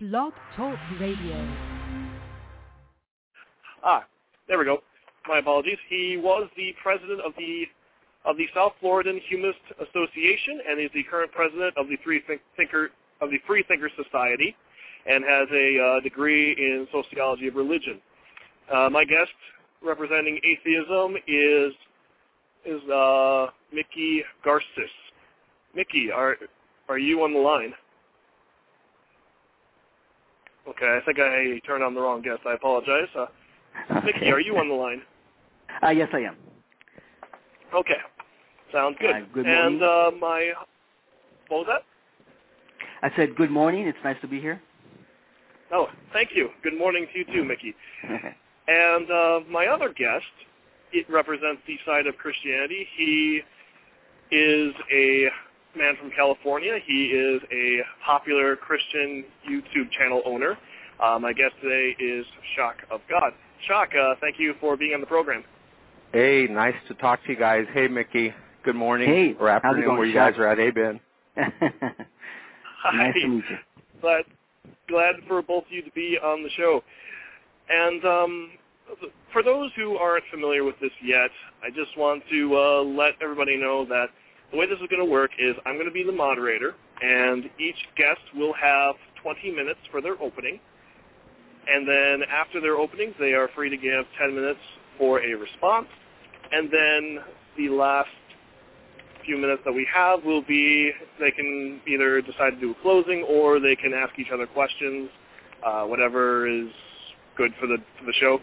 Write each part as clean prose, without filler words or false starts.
Blog Talk Radio. There we go. My apologies. He was the president of the South Floridan Humanist Association and is the current president of the Free Thinker Society, and has a degree in sociology of religion. My guest representing atheism is Mickey Garces. Mickey, are you on the line? Okay, I think I turned on the wrong guest. I apologize. Mickey, are you on the line? Yes, I am. Okay, sounds good. Good morning. And what was that? I said good morning. It's nice to be here. Oh, thank you. Good morning to you too, Mickey. And my other guest, it represents the side of Christianity. He is a man from California. He is a popular Christian YouTube channel owner. My guest today is Shock of God. Shock, thank you for being on the program. Hey, nice to talk to you guys. Hey, Mickey. Good morning or afternoon where you guys are at. Hey, Ben. Nice to meet you. Glad for both of you to be on the show. And for those who aren't familiar with this yet, I just want to let everybody know that the way this is going to work is I'm going to be the moderator, and each guest will have 20 minutes for their opening. And then after their openings, they are free to give 10 minutes for a response. And then the last few minutes that we have will be, they can either decide to do a closing or they can ask each other questions, whatever is good for the show.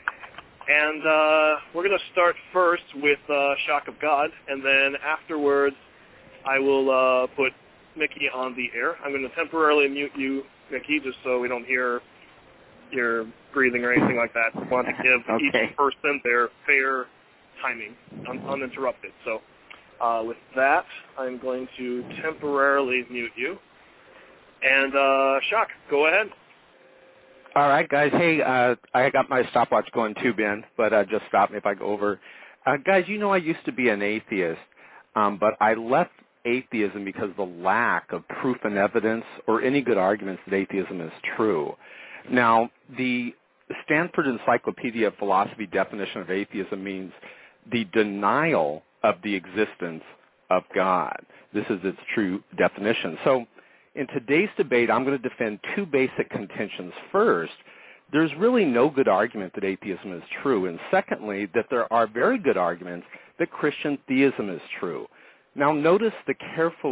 And we're going to start first with Shock of God, and then afterwards I will put Mickey on the air. I'm going to temporarily mute you, Mickey, just so we don't hear your breathing or anything like that. I want to give each person their fair timing, uninterrupted. So with that, I'm going to temporarily mute you. And Shock, go ahead. All right, guys. Hey, I got my stopwatch going too, Ben, but just stop me if I go over. Guys, you know I used to be an atheist, but I left atheism because of the lack of proof and evidence or any good arguments that atheism is true. Now, the Stanford Encyclopedia of Philosophy definition of atheism means the denial of the existence of God. This is its true definition. So in today's debate, I'm going to defend two basic contentions. First, there's really no good argument that atheism is true. And secondly, that there are very good arguments that Christian theism is true. Now, notice the careful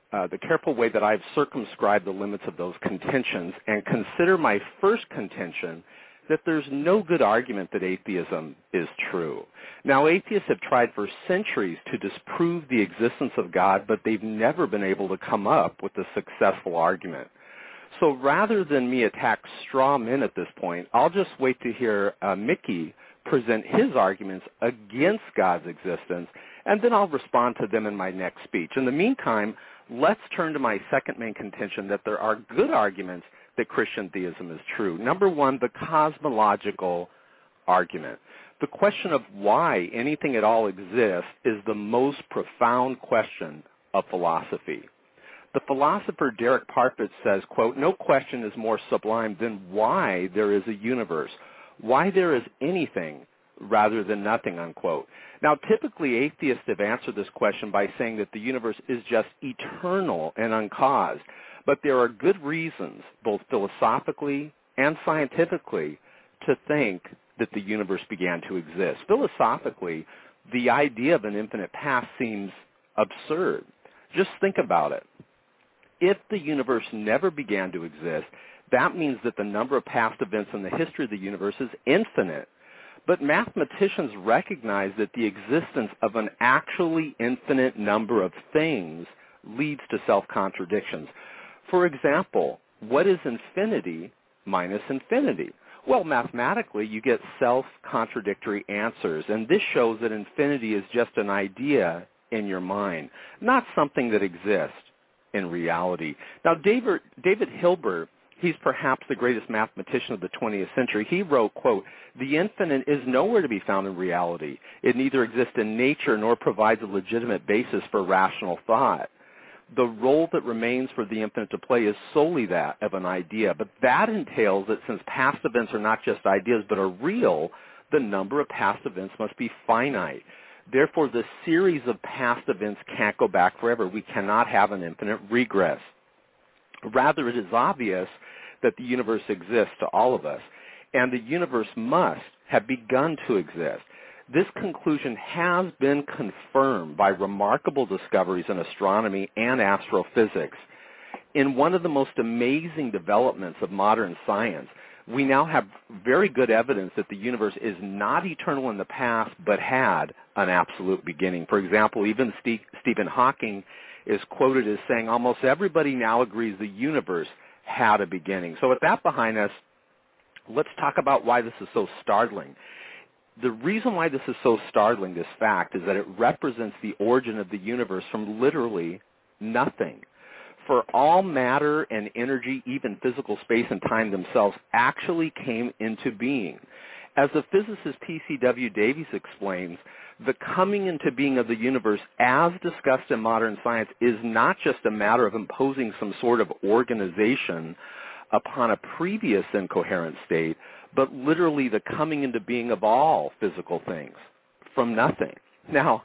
way that I've circumscribed the limits of those contentions, and consider my first contention that there's no good argument that atheism is true. Now, atheists have tried for centuries to disprove the existence of God, but they've never been able to come up with a successful argument. So rather than me attack straw men at this point, I'll just wait to hear Mickey present his arguments against God's existence, and then I'll respond to them in my next speech. In the meantime, let's turn to my second main contention that there are good arguments that Christian theism is true. Number one, the cosmological argument. The question of why anything at all exists is the most profound question of philosophy. The philosopher Derek Parfit says, quote, "No question is more sublime than why there is a universe, why there is anything rather than nothing," unquote. Now, typically atheists have answered this question by saying that the universe is just eternal and uncaused. But there are good reasons, both philosophically and scientifically, to think that the universe began to exist. Philosophically, the idea of an infinite past seems absurd. Just think about it. If the universe never began to exist, that means that the number of past events in the history of the universe is infinite. But mathematicians recognize that the existence of an actually infinite number of things leads to self-contradictions. For example, what is infinity minus infinity? Well, mathematically, you get self-contradictory answers, and this shows that infinity is just an idea in your mind, not something that exists in reality. Now, David Hilbert, he's perhaps the greatest mathematician of the 20th century. He wrote, quote, "The infinite is nowhere to be found in reality. It neither exists in nature nor provides a legitimate basis for rational thought. the role that remains for the infinite to play is solely that of an idea. But that entails that since past events are not just ideas but are real, the number of past events must be finite. Therefore, the series of past events can't go back forever. We cannot have an infinite regress. Rather, it is obvious that the universe exists to all of us, and the universe must have begun to exist. This conclusion has been confirmed by remarkable discoveries in astronomy and astrophysics. In one of the most amazing developments of modern science, we now have very good evidence that the universe is not eternal in the past, but had an absolute beginning. For example, even Stephen Hawking is quoted as saying almost everybody now agrees the universe had a beginning. So with that behind us, let's talk about why this is so startling. The reason why this is so startling, this fact, is that it represents the origin of the universe from literally nothing. For all matter and energy, even physical space and time themselves, actually came into being. As the physicist T.C.W. Davies explains, the coming into being of the universe, as discussed in modern science, is not just a matter of imposing some sort of organization upon a previous incoherent state, but literally the coming into being of all physical things from nothing. Now,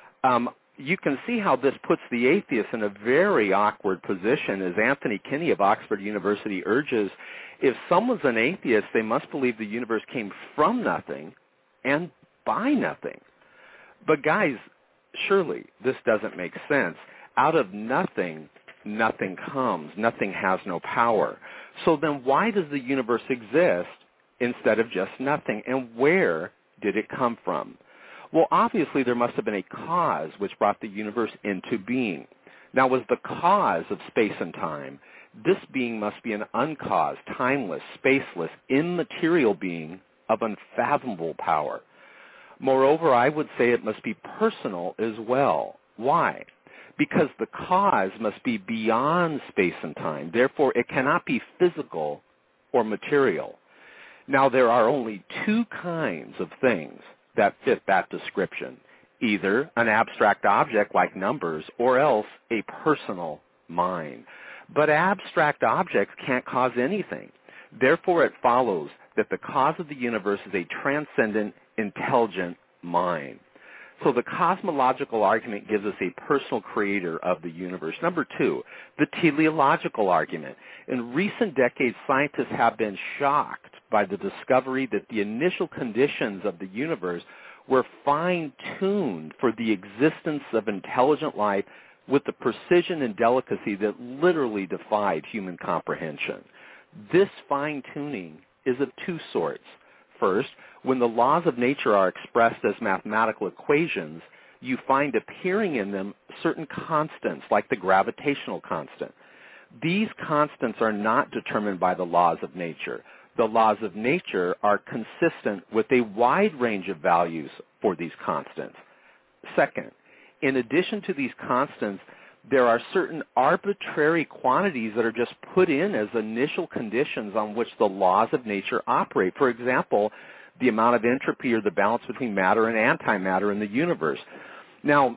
you can see how this puts the atheist in a very awkward position, as Anthony Kinney of Oxford University urges. If someone's an atheist, they must believe the universe came from nothing and by nothing. But guys, surely this doesn't make sense. Out of nothing, nothing comes. Nothing has no power. So then why does the universe exist instead of just nothing? And where did it come from? Well, obviously there must have been a cause which brought the universe into being. Now, was the cause of space and time, this being must be an uncaused, timeless, spaceless, immaterial being of unfathomable power. Moreover, I would say it must be personal as well. Why? Because the cause must be beyond space and time. Therefore, it cannot be physical or material. Now, there are only two kinds of things that fit that description, either an abstract object like numbers or else a personal mind. But abstract objects can't cause anything. Therefore, it follows that the cause of the universe is a transcendent, intelligent mind. So the cosmological argument gives us a personal creator of the universe. Number two, the teleological argument. In recent decades, scientists have been shocked by the discovery that the initial conditions of the universe were fine-tuned for the existence of intelligent life with the precision and delicacy that literally defied human comprehension. This fine-tuning is of two sorts. First, when the laws of nature are expressed as mathematical equations, you find appearing in them certain constants, like the gravitational constant. These constants are not determined by the laws of nature. The laws of nature are consistent with a wide range of values for these constants. Second, in addition to these constants, there are certain arbitrary quantities that are just put in as initial conditions on which the laws of nature operate. For example, the amount of entropy or the balance between matter and antimatter in the universe. Now,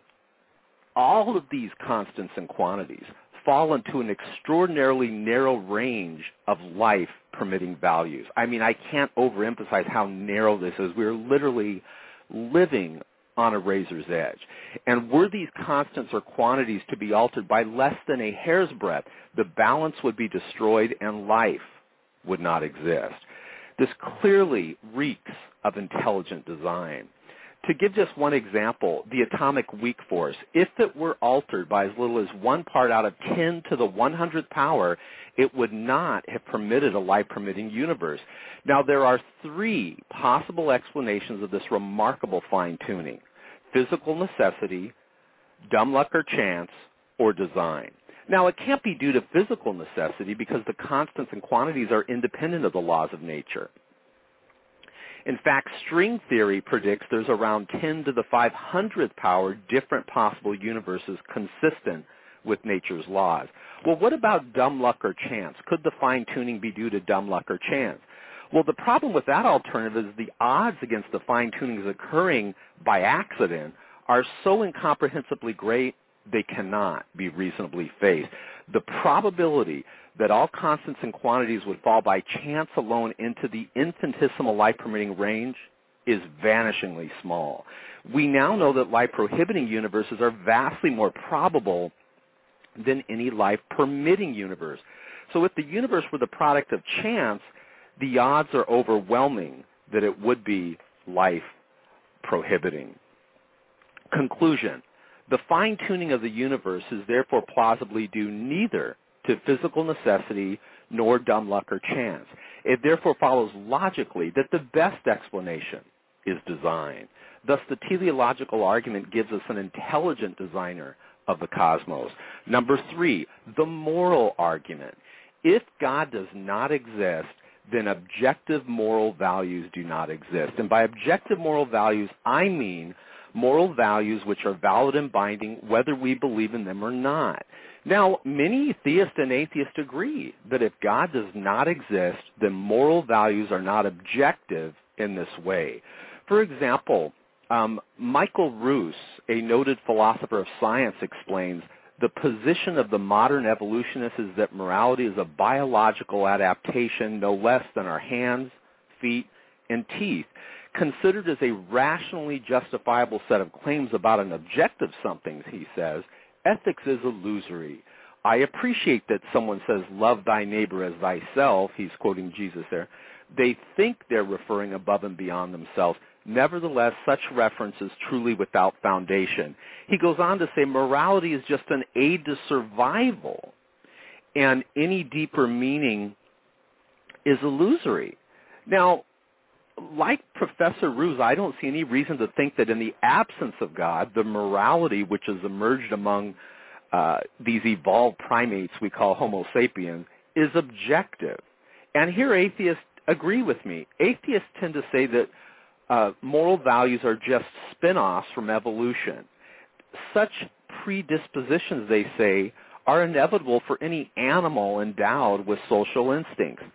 all of these constants and quantities fall into an extraordinarily narrow range of life-permitting values. I mean, I can't overemphasize how narrow this is. We're literally living on a razor's edge. And were these constants or quantities to be altered by less than a hair's breadth, the balance would be destroyed and life would not exist. This clearly reeks of intelligent design. To give just one example, the atomic weak force, if it were altered by as little as 1 part out of 10 to the 100th power, it would not have permitted a life-permitting universe. Now, there are three possible explanations of this remarkable fine-tuning: physical necessity, dumb luck or chance, or design. Now, it can't be due to physical necessity because the constants and quantities are independent of the laws of nature. In fact, string theory predicts there's around 10 to the 500th power different possible universes consistent with nature's laws. Well, what about dumb luck or chance? Could the fine-tuning be due to dumb luck or chance? Well, the problem with that alternative is the odds against the fine-tunings occurring by accident are so incomprehensibly great they cannot be reasonably faced. The probability that all constants and quantities would fall by chance alone into the infinitesimal life-permitting range is vanishingly small. We now know that life-prohibiting universes are vastly more probable than any life-permitting universe. So if the universe were the product of chance, the odds are overwhelming that it would be life-prohibiting. Conclusion. The fine-tuning of the universe is therefore plausibly due neither to physical necessity nor dumb luck or chance. It therefore follows logically that the best explanation is design. Thus, the teleological argument gives us an intelligent designer of the cosmos. Number 3, the moral argument. If God does not exist, then objective moral values do not exist. And by objective moral values, I mean moral values which are valid and binding whether we believe in them or not. Now, many theists and atheists agree that if God does not exist, then moral values are not objective in this way. For example, Michael Ruse, a noted philosopher of science, explains the position of the modern evolutionists is that morality is a biological adaptation no less than our hands, feet, and teeth. Considered as a rationally justifiable set of claims about an objective something, he says, ethics is illusory. I appreciate that someone says, love thy neighbor as thyself. He's quoting Jesus there. They think they're referring above and beyond themselves. Nevertheless, such reference is truly without foundation. He goes on to say morality is just an aid to survival, and any deeper meaning is illusory. Now, like Professor Ruse, I don't see any reason to think that in the absence of God, the morality which has emerged among these evolved primates we call Homo sapiens is objective. And here atheists agree with me. Atheists tend to say that moral values are just spin-offs from evolution. Such predispositions, they say, are inevitable for any animal endowed with social instincts.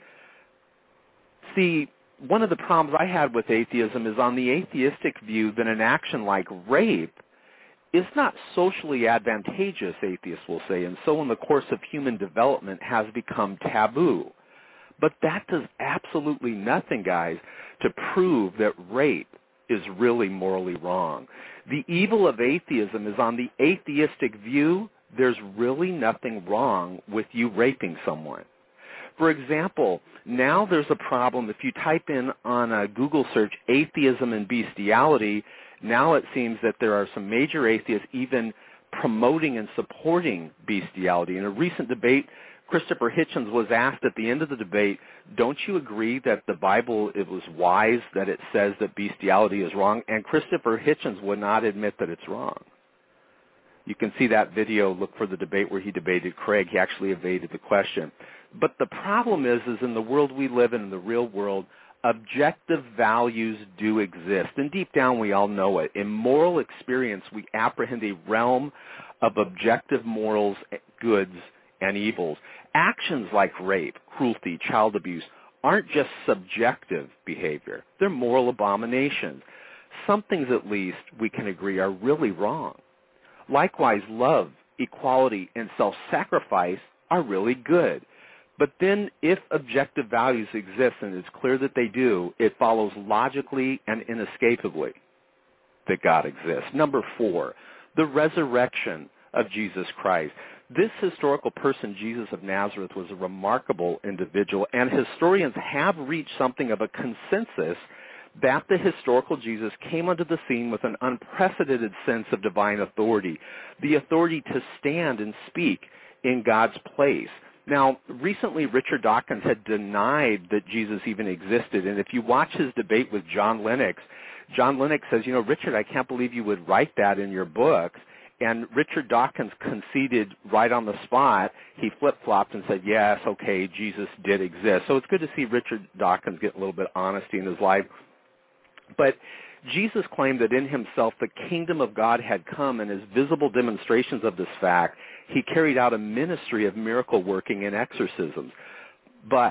See, one of the problems I had with atheism is on the atheistic view that an action like rape is not socially advantageous, atheists will say, and so in the course of human development has become taboo. But that does absolutely nothing, guys, to prove that rape is really morally wrong. The evil of atheism is on the atheistic view, there's really nothing wrong with you raping someone. For example, now there's a problem. If you type in on a Google search atheism and bestiality, now it seems that there are some major atheists even promoting and supporting bestiality. In a recent debate, Christopher Hitchens was asked at the end of the debate, don't you agree that the Bible, it was wise that it says that bestiality is wrong? And Christopher Hitchens would not admit that it's wrong. You can see that video, look for the debate where he debated Craig. He actually evaded the question. But the problem is in the world we live in the real world, objective values do exist. And deep down we all know it. In moral experience, we apprehend a realm of objective morals, goods, and evils. Actions like rape, cruelty, child abuse aren't just subjective behavior. They're moral abominations. Some things, at least, we can agree are really wrong. Likewise, love, equality, and self-sacrifice are really good. But then if objective values exist, and it's clear that they do, it follows logically and inescapably that God exists. Number 4, the resurrection of Jesus Christ. This historical person, Jesus of Nazareth, was a remarkable individual, and historians have reached something of a consensus that the historical Jesus came onto the scene with an unprecedented sense of divine authority, the authority to stand and speak in God's place. Now, recently Richard Dawkins had denied that Jesus even existed, and if you watch his debate with John Lennox says, Richard, I can't believe you would write that in your books. And Richard Dawkins conceded right on the spot. He flip-flopped and said, yes, okay, Jesus did exist. So it's good to see Richard Dawkins get a little bit of honesty in his life. But Jesus claimed that in himself the kingdom of God had come, and as visible demonstrations of this fact, he carried out a ministry of miracle working and exorcisms. But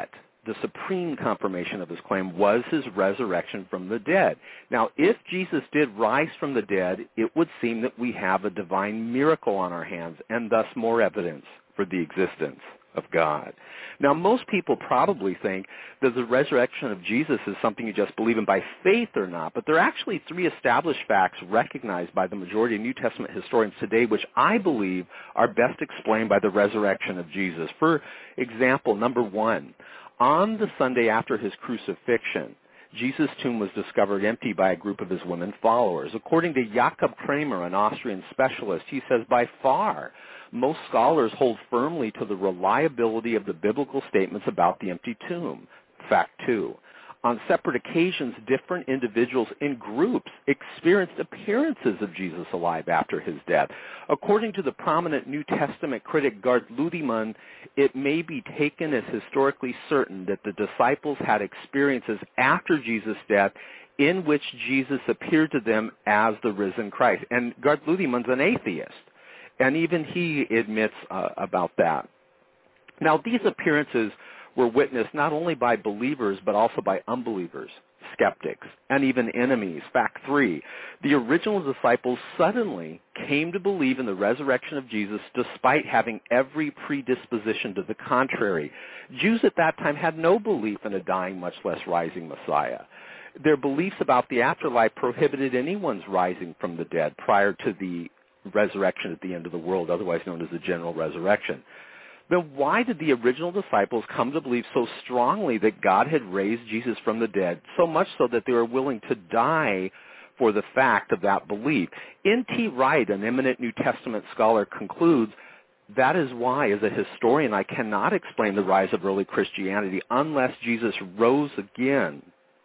the supreme confirmation of his claim was his resurrection from the dead. Now, if Jesus did rise from the dead, it would seem that we have a divine miracle on our hands and thus more evidence for the existence of God. Now, most people probably think that the resurrection of Jesus is something you just believe in by faith or not, but there are actually three established facts recognized by the majority of New Testament historians today, which I believe are best explained by the resurrection of Jesus. For example, number one, on the Sunday after his crucifixion, Jesus' tomb was discovered empty by a group of his women followers. According to Jakob Kramer, an Austrian specialist, he says, by far, most scholars hold firmly to the reliability of the biblical statements about the empty tomb. Fact two, on separate occasions, different individuals in groups experienced appearances of Jesus alive after his death. According to the prominent New Testament critic Gerd Ludemann, it may be taken as historically certain that the disciples had experiences after Jesus' death in which Jesus appeared to them as the risen Christ. And Gerd Ludemann's an atheist, and even he admits about that. Now, these appearances were witnessed not only by believers but also by unbelievers, skeptics, and even enemies. Fact three, the original disciples suddenly came to believe in the resurrection of Jesus despite having every predisposition to the contrary. Jews at that time had no belief in a dying, much less rising Messiah. Their beliefs about the afterlife prohibited anyone's rising from the dead prior to the resurrection at the end of the world, otherwise known as the general resurrection. Then why did the original disciples come to believe so strongly that God had raised Jesus from the dead, so much so that they were willing to die for the fact of that belief? N.T. Wright, an eminent New Testament scholar, concludes, that is why, as a historian, I cannot explain the rise of early Christianity unless Jesus rose again,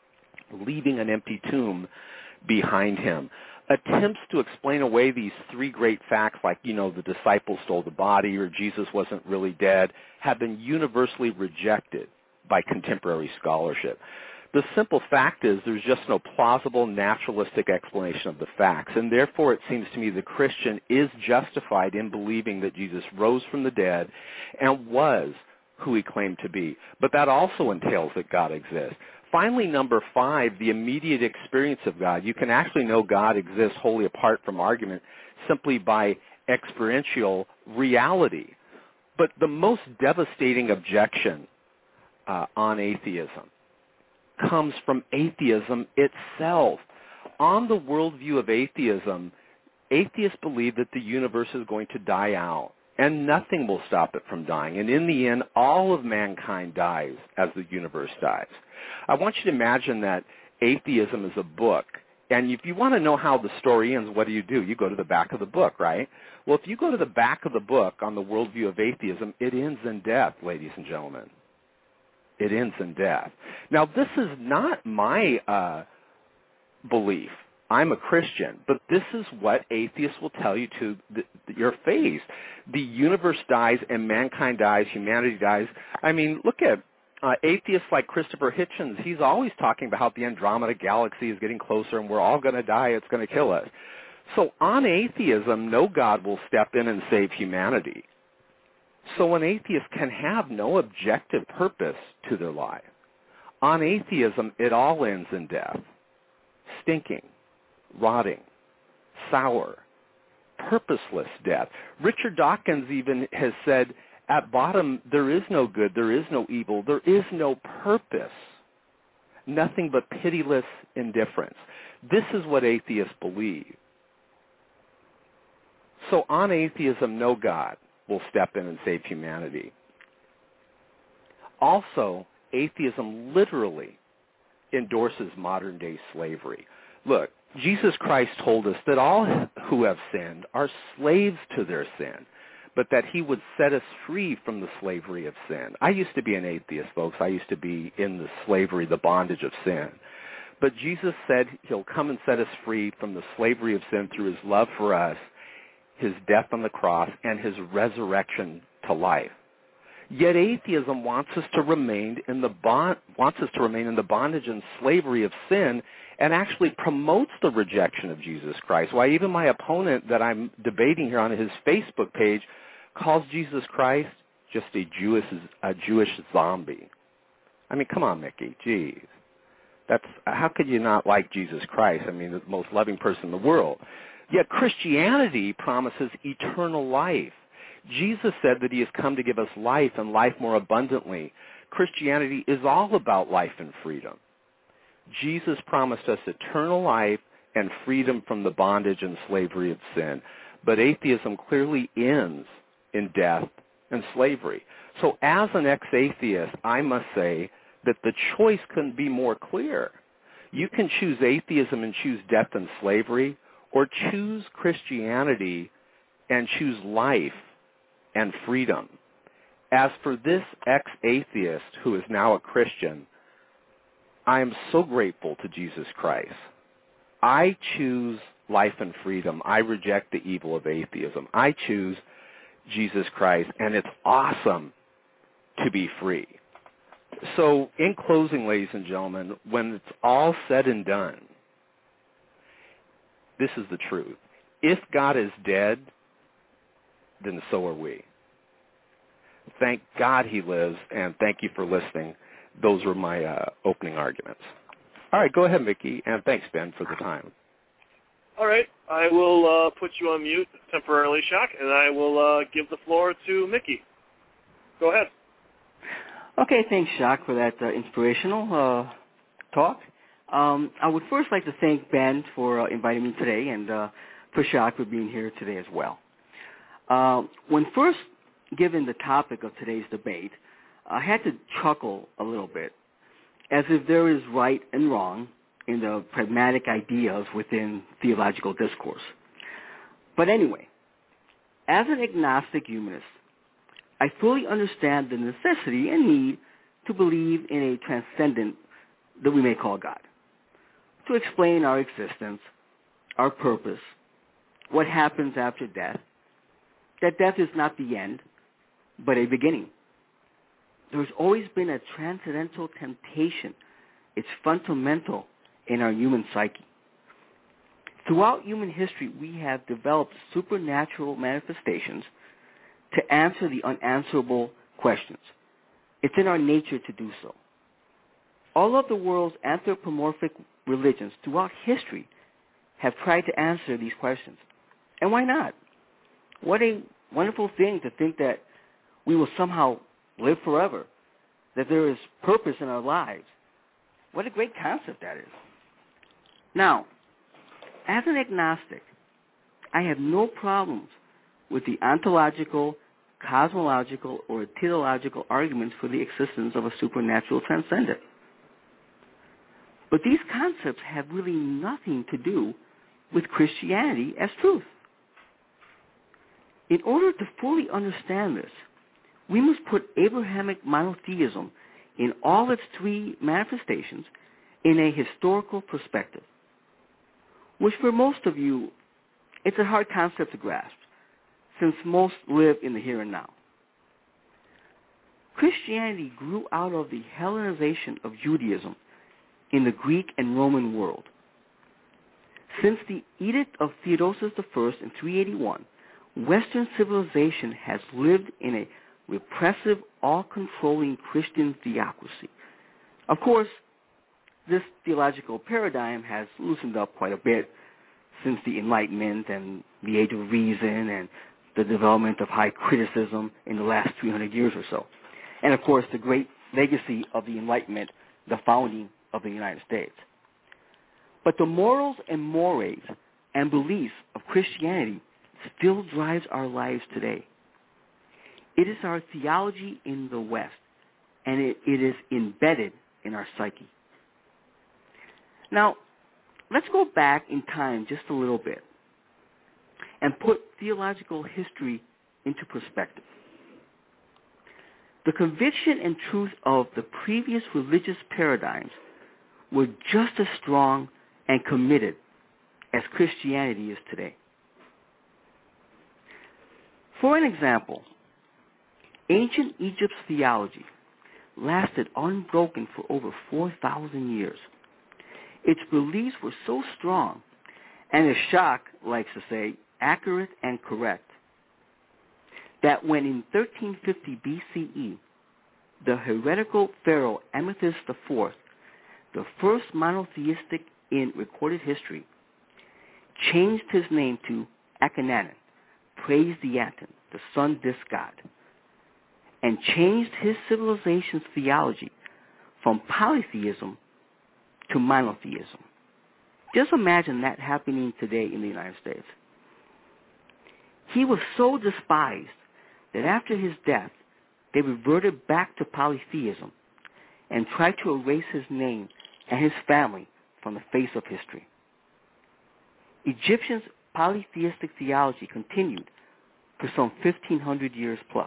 leaving an empty tomb behind him. Attempts to explain away these three great facts, like, the disciples stole the body or Jesus wasn't really dead, have been universally rejected by contemporary scholarship. The simple fact is there's just no plausible naturalistic explanation of the facts, and therefore it seems to me the Christian is justified in believing that Jesus rose from the dead and was who he claimed to be. But that also entails that God exists. Finally, number five, the immediate experience of God. You can actually know God exists wholly apart from argument simply by experiential reality. But the most devastating objection on atheism comes from atheism itself. On the worldview of atheism, atheists believe that the universe is going to die out, and nothing will stop it from dying. And in the end, all of mankind dies as the universe dies. I want you to imagine that atheism is a book. And if you want to know how the story ends, what do? You go to the back of the book, right? Well, if you go to the back of the book on the worldview of atheism, it ends in death, ladies and gentlemen. It ends in death. Now, this is not my belief. I'm a Christian, but this is what atheists will tell you to your face. The universe dies and mankind dies, humanity dies. I mean, look at atheists like Christopher Hitchens. He's always talking about how the Andromeda galaxy is getting closer and we're all going to die, it's going to kill us. So on atheism, no God will step in and save humanity. So an atheist can have no objective purpose to their life. On atheism, it all ends in death, stinking, rotting, sour, purposeless death. Richard Dawkins even has said, at bottom, there is no good, there is no evil, there is no purpose, nothing but pitiless indifference. This is what atheists believe. So on atheism, no God will step in and save humanity. Also, atheism literally endorses modern-day slavery. Look, Jesus Christ told us that all who have sinned are slaves to their sin, but that he would set us free from the slavery of sin. I used to be an atheist, folks. I used to be in the slavery, the bondage of sin. But Jesus said he'll come and set us free from the slavery of sin through his love for us, his death on the cross, and his resurrection to life. Yet atheism wants us to remain in the bondage and slavery of sin, and actually promotes the rejection of Jesus Christ. Why, even my opponent that I'm debating here on his Facebook page calls Jesus Christ just a Jewish zombie. I mean, come on, Mickey. Geez. How could you not like Jesus Christ? I mean, the most loving person in the world. Yet Christianity promises eternal life. Jesus said that he has come to give us life and life more abundantly. Christianity is all about life and freedom. Jesus promised us eternal life and freedom from the bondage and slavery of sin. But atheism clearly ends in death and slavery. So as an ex-atheist, I must say that the choice couldn't be more clear. You can choose atheism and choose death and slavery, or choose Christianity and choose life and freedom. As for this ex-atheist who is now a Christian, I am so grateful to Jesus Christ. I choose life and freedom. I reject the evil of atheism. I choose Jesus Christ, and it's awesome to be free. So in closing, ladies and gentlemen, when it's all said and done, this is the truth. If God is dead, then so are we. Thank God he lives, and thank you for listening. Those were my opening arguments. All right, go ahead, Mickey, and thanks, Ben, for the time. All right, I will put you on mute temporarily, Shock, and I will give the floor to Mickey. Go ahead. Okay, thanks, Shock, for that inspirational talk. I would first like to thank Ben for inviting me today, and for Shock for being here today as well. When first given the topic of today's debate, I had to chuckle a little bit, as if there is right and wrong in the pragmatic ideas within theological discourse. But anyway, as an agnostic humanist, I fully understand the necessity and need to believe in a transcendent that we may call God, to explain our existence, our purpose, what happens after death, that death is not the end, but a beginning. There's always been a transcendental temptation. It's fundamental in our human psyche. Throughout human history, we have developed supernatural manifestations to answer the unanswerable questions. It's in our nature to do so. All of the world's anthropomorphic religions throughout history have tried to answer these questions. And why not? What a wonderful thing to think that we will somehow live forever, that there is purpose in our lives. What a great concept that is. Now, as an agnostic, I have no problems with the ontological, cosmological, or teleological arguments for the existence of a supernatural transcendent. But these concepts have really nothing to do with Christianity as truth. In order to fully understand this, we must put Abrahamic monotheism in all its three manifestations in a historical perspective, which for most of you, it's a hard concept to grasp, since most live in the here and now. Christianity grew out of the Hellenization of Judaism in the Greek and Roman world. Since the Edict of Theodosius I in 381, Western civilization has lived in a repressive, all-controlling Christian theocracy. Of course, this theological paradigm has loosened up quite a bit since the Enlightenment and the Age of Reason and the development of high criticism in the last 300 years or so. And of course, the great legacy of the Enlightenment, the founding of the United States. But the morals and mores and beliefs of Christianity still drives our lives today. It is our theology in the West, and it is embedded in our psyche. Now, let's go back in time just a little bit and put theological history into perspective. The conviction and truth of the previous religious paradigms were just as strong and committed as Christianity is today. For an example, ancient Egypt's theology lasted unbroken for over 4,000 years. Its beliefs were so strong, and as Shock likes to say, accurate and correct, that when in 1350 BCE, the heretical pharaoh Amethys IV, the first monotheistic in recorded history, changed his name to Akhenaten, praised the Aten, the sun disk god, and changed his civilization's theology from polytheism to monotheism. Just imagine that happening today in the United States. He was so despised that after his death, they reverted back to polytheism and tried to erase his name and his family from the face of history. Egyptians' polytheistic theology continued for some 1,500 years plus.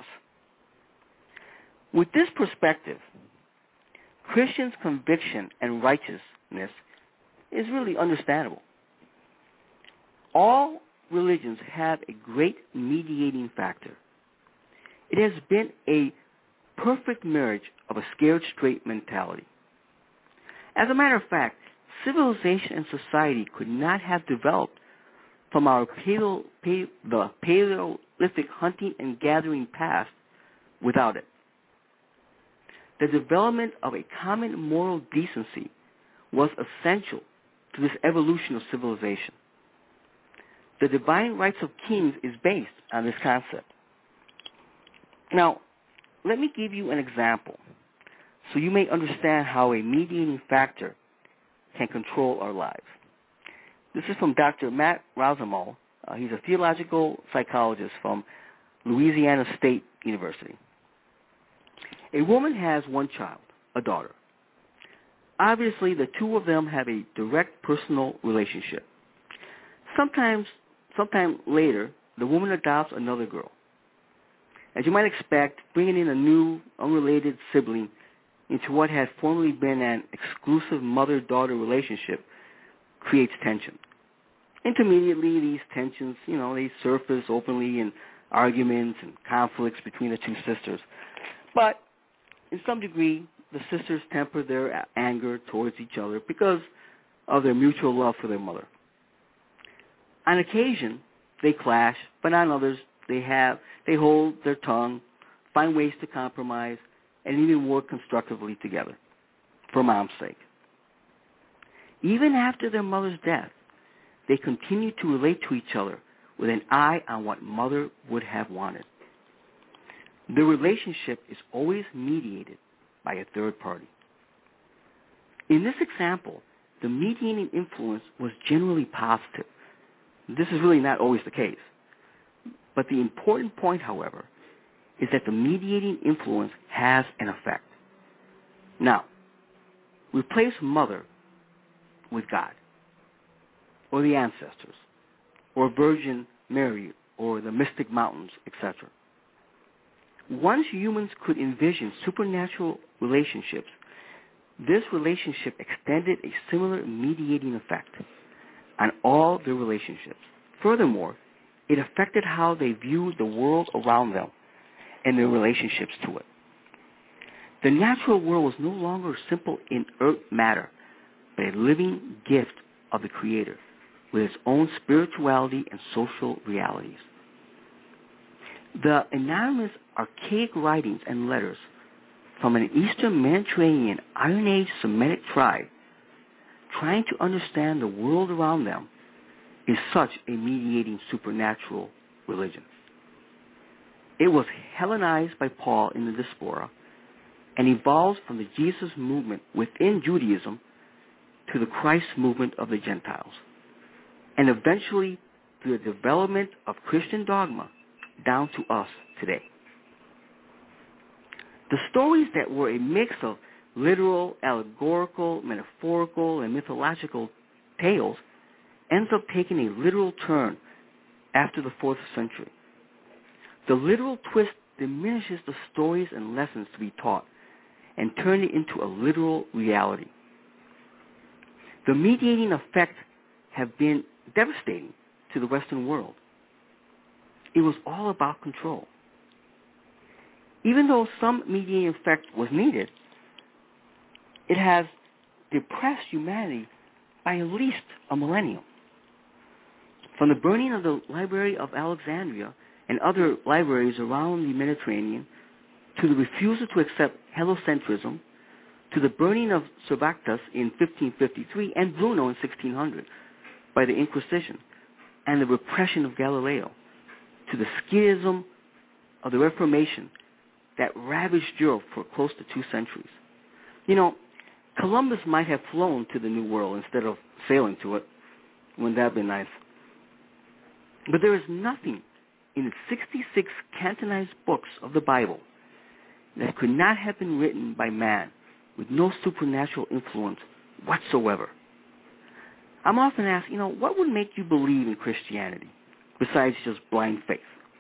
With this perspective, Christians' conviction and righteousness is really understandable. All religions have a great mediating factor. It has been a perfect marriage of a scared straight mentality. As a matter of fact, civilization and society could not have developed from our the Paleolithic hunting and gathering past without it. The development of a common moral decency was essential to this evolution of civilization. The divine rights of kings is based on this concept. Now, let me give you an example so you may understand how a mediating factor can control our lives. This is from Dr. Matt Rosenthal. He's a theological psychologist from Louisiana State University. A woman has one child, a daughter. Obviously, the two of them have a direct personal relationship. Sometime later, the woman adopts another girl. As you might expect, bringing in a new, unrelated sibling into what had formerly been an exclusive mother-daughter relationship creates tension. Intermediately, these tensions, they surface openly in arguments and conflicts between the two sisters. But in some degree, the sisters temper their anger towards each other because of their mutual love for their mother. On occasion, they clash, but on others, they hold their tongue, find ways to compromise, and even work constructively together for mom's sake. Even after their mother's death, they continue to relate to each other with an eye on what mother would have wanted. The relationship is always mediated by a third party. In this example, the mediating influence was generally positive. This is really not always the case. But the important point, however, is that the mediating influence has an effect. Now, replace mother with God, or the ancestors, or Virgin Mary, or the mystic mountains, etc. Once humans could envision supernatural relationships, this relationship extended a similar mediating effect on all their relationships. Furthermore, it affected how they viewed the world around them and their relationships to it. The natural world was no longer simple inert matter, but a living gift of the Creator with its own spirituality and social realities. The anonymous archaic writings and letters from an Eastern Mediterranean Iron Age Semitic tribe trying to understand the world around them is such a mediating supernatural religion. It was Hellenized by Paul in the diaspora and evolved from the Jesus movement within Judaism to the Christ movement of the Gentiles, and eventually through the development of Christian dogma down to us today. The stories that were a mix of literal, allegorical, metaphorical, and mythological tales ends up taking a literal turn after the 4th century. The literal twist diminishes the stories and lessons to be taught and turns it into a literal reality. The mediating effects have been devastating to the Western world. It was all about control. Even though some mediating effect was needed, it has depressed humanity by at least a millennium. From the burning of the Library of Alexandria and other libraries around the Mediterranean to the refusal to accept heliocentrism to the burning of Cervantes in 1553 and Bruno in 1600 by the Inquisition and the repression of Galileo, to the schism of the Reformation that ravaged Europe for close to 2 centuries. You know, Columbus might have flown to the New World instead of sailing to it. Wouldn't that be nice? But there is nothing in the 66 canonized books of the Bible that could not have been written by man with no supernatural influence whatsoever. I'm often asked, what would make you believe in Christianity besides just blind faith?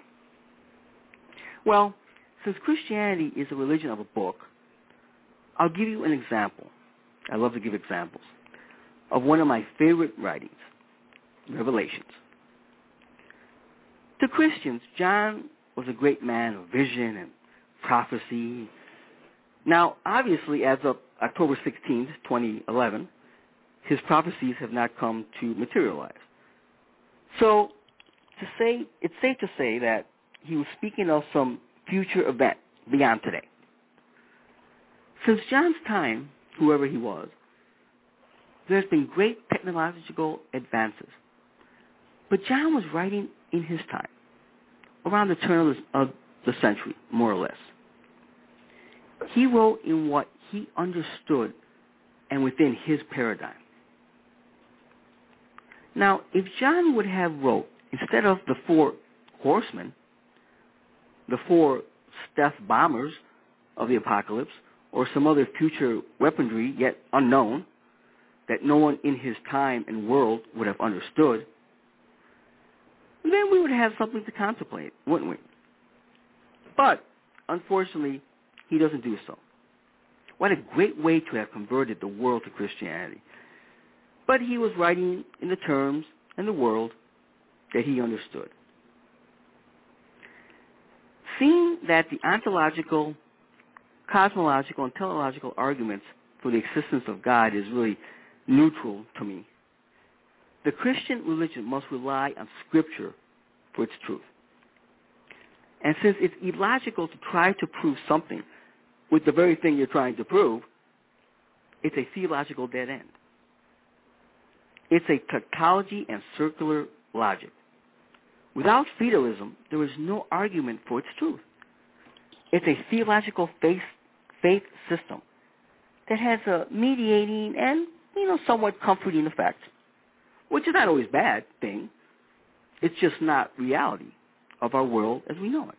Well, since Christianity is a religion of a book, I'll give you an example. I love to give examples of one of my favorite writings, Revelations. To Christians, John was a great man of vision and prophecy. Now, obviously, as of October 16th, 2011, his prophecies have not come to materialize. So, it's safe to say that he was speaking of some future event beyond today. Since John's time, whoever he was, there's been great technological advances. But John was writing in his time, around the turn of the century, more or less. He wrote in what he understood and within his paradigm. Now, if John would have wrote, instead of the 4 horsemen, the 4 stealth bombers of the apocalypse, or some other future weaponry yet unknown that no one in his time and world would have understood, then we would have something to contemplate, wouldn't we? But, unfortunately, he doesn't do so. What a great way to have converted the world to Christianity. But he was writing in the terms and the world that he understood. Seeing that the ontological, cosmological, and teleological arguments for the existence of God is really neutral to me, the Christian religion must rely on Scripture for its truth. And since it's illogical to try to prove something with the very thing you're trying to prove, it's a theological dead end. It's a tautology and circular logic. Without fatalism, there is no argument for its truth. It's a theological faith system that has a mediating and, somewhat comforting effect, which is not always a bad thing. It's just not reality of our world as we know it.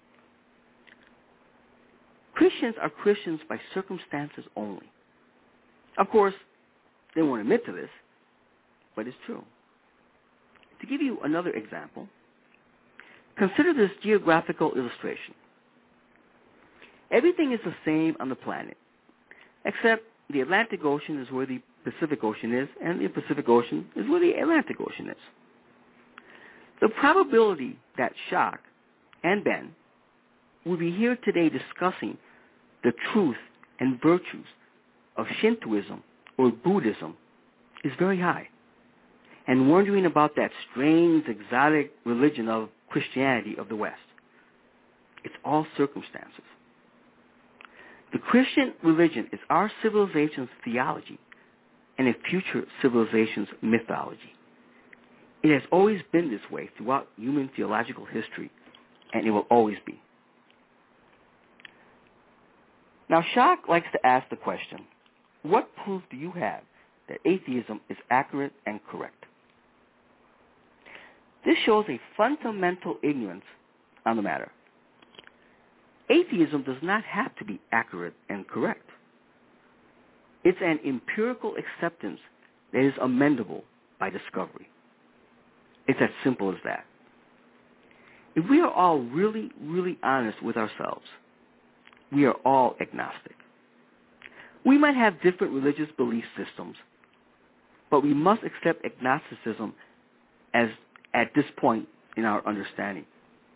Christians are Christians by circumstances only. Of course, they won't admit to this, but it's true. To give you another example, consider this geographical illustration. Everything is the same on the planet, except the Atlantic Ocean is where the Pacific Ocean is, and the Pacific Ocean is where the Atlantic Ocean is. The probability that Jacques and Ben will be here today discussing the truth and virtues of Shintoism or Buddhism is very high, and wondering about that strange, exotic religion of Christianity of the West. It's all circumstances. The Christian religion is our civilization's theology and a future civilization's mythology. It has always been this way throughout human theological history, and it will always be. Now, Jacques likes to ask the question, what proof do you have that atheism is accurate and correct? This shows a fundamental ignorance on the matter. Atheism does not have to be accurate and correct. It's an empirical acceptance that is amendable by discovery. It's as simple as that. If we are all really, really honest with ourselves, we are all agnostic. We might have different religious belief systems, but we must accept agnosticism as at this point in our understanding.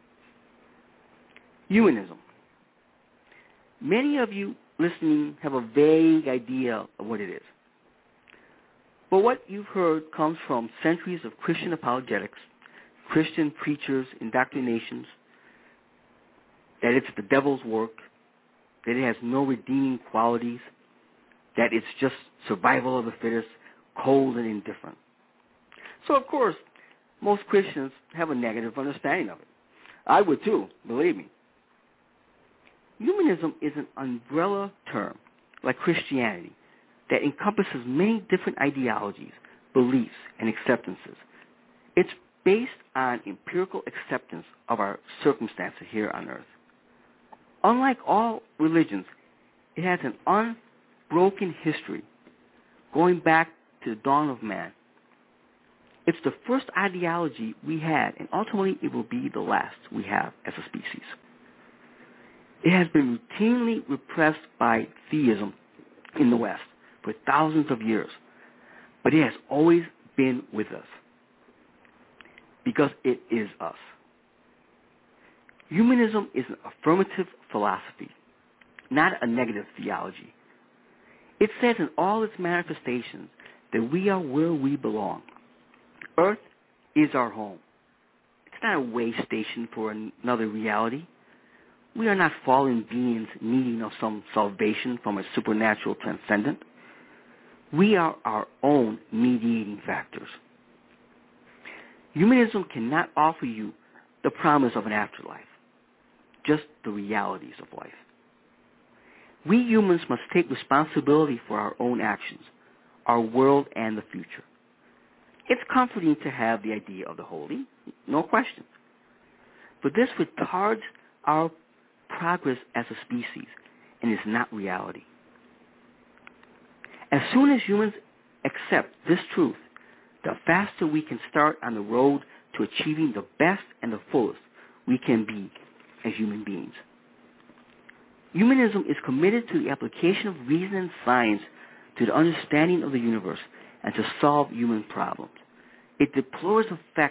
Humanism. Many of you listening have a vague idea of what it is. But what you've heard comes from centuries of Christian apologetics, Christian preachers' indoctrinations, that it's the devil's work, that it has no redeeming qualities, that it's just survival of the fittest, cold and indifferent. So, of course, most Christians have a negative understanding of it. I would too, believe me. Humanism is an umbrella term, like Christianity, that encompasses many different ideologies, beliefs, and acceptances. It's based on empirical acceptance of our circumstances here on earth. Unlike all religions, it has an unbroken history going back to the dawn of man. It's the first ideology we had, and ultimately it will be the last we have as a species. It has been routinely repressed by theism in the West for thousands of years, but it has always been with us because it is us. Humanism is an affirmative philosophy, not a negative theology. It says in all its manifestations that we are where we belong. Earth is our home. It's not a way station for another reality. We are not fallen beings needing of some salvation from a supernatural transcendent. We are our own mediating factors. Humanism cannot offer you the promise of an afterlife, just the realities of life. We humans must take responsibility for our own actions, our world, and the future. It's comforting to have the idea of the holy, no question. But this retards our progress as a species and is not reality. As soon as humans accept this truth, the faster we can start on the road to achieving the best and the fullest we can be as human beings. Humanism is committed to the application of reason and science to the understanding of the universe and to solve human problems. It deplores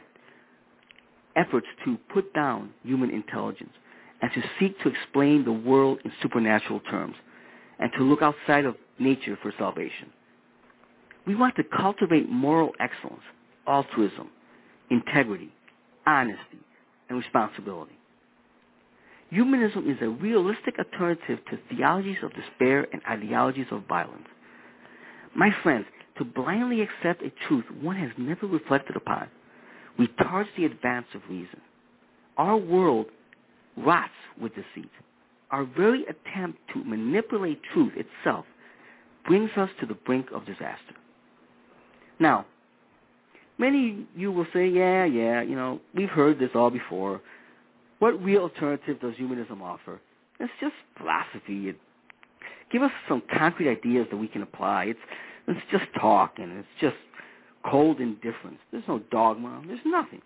efforts to put down human intelligence and to seek to explain the world in supernatural terms and to look outside of nature for salvation. We want to cultivate moral excellence, altruism, integrity, honesty, and responsibility. Humanism is a realistic alternative to theologies of despair and ideologies of violence. My friends, to blindly accept a truth one has never reflected upon retards the advance of reason. Our world rots with deceit. Our very attempt to manipulate truth itself brings us to the brink of disaster. Now, many of you will say, yeah, we've heard this all before. What real alternative does humanism offer? It's just philosophy. Give us some concrete ideas that we can apply. It's just talk, and it's just cold indifference. There's no dogma. There's nothing.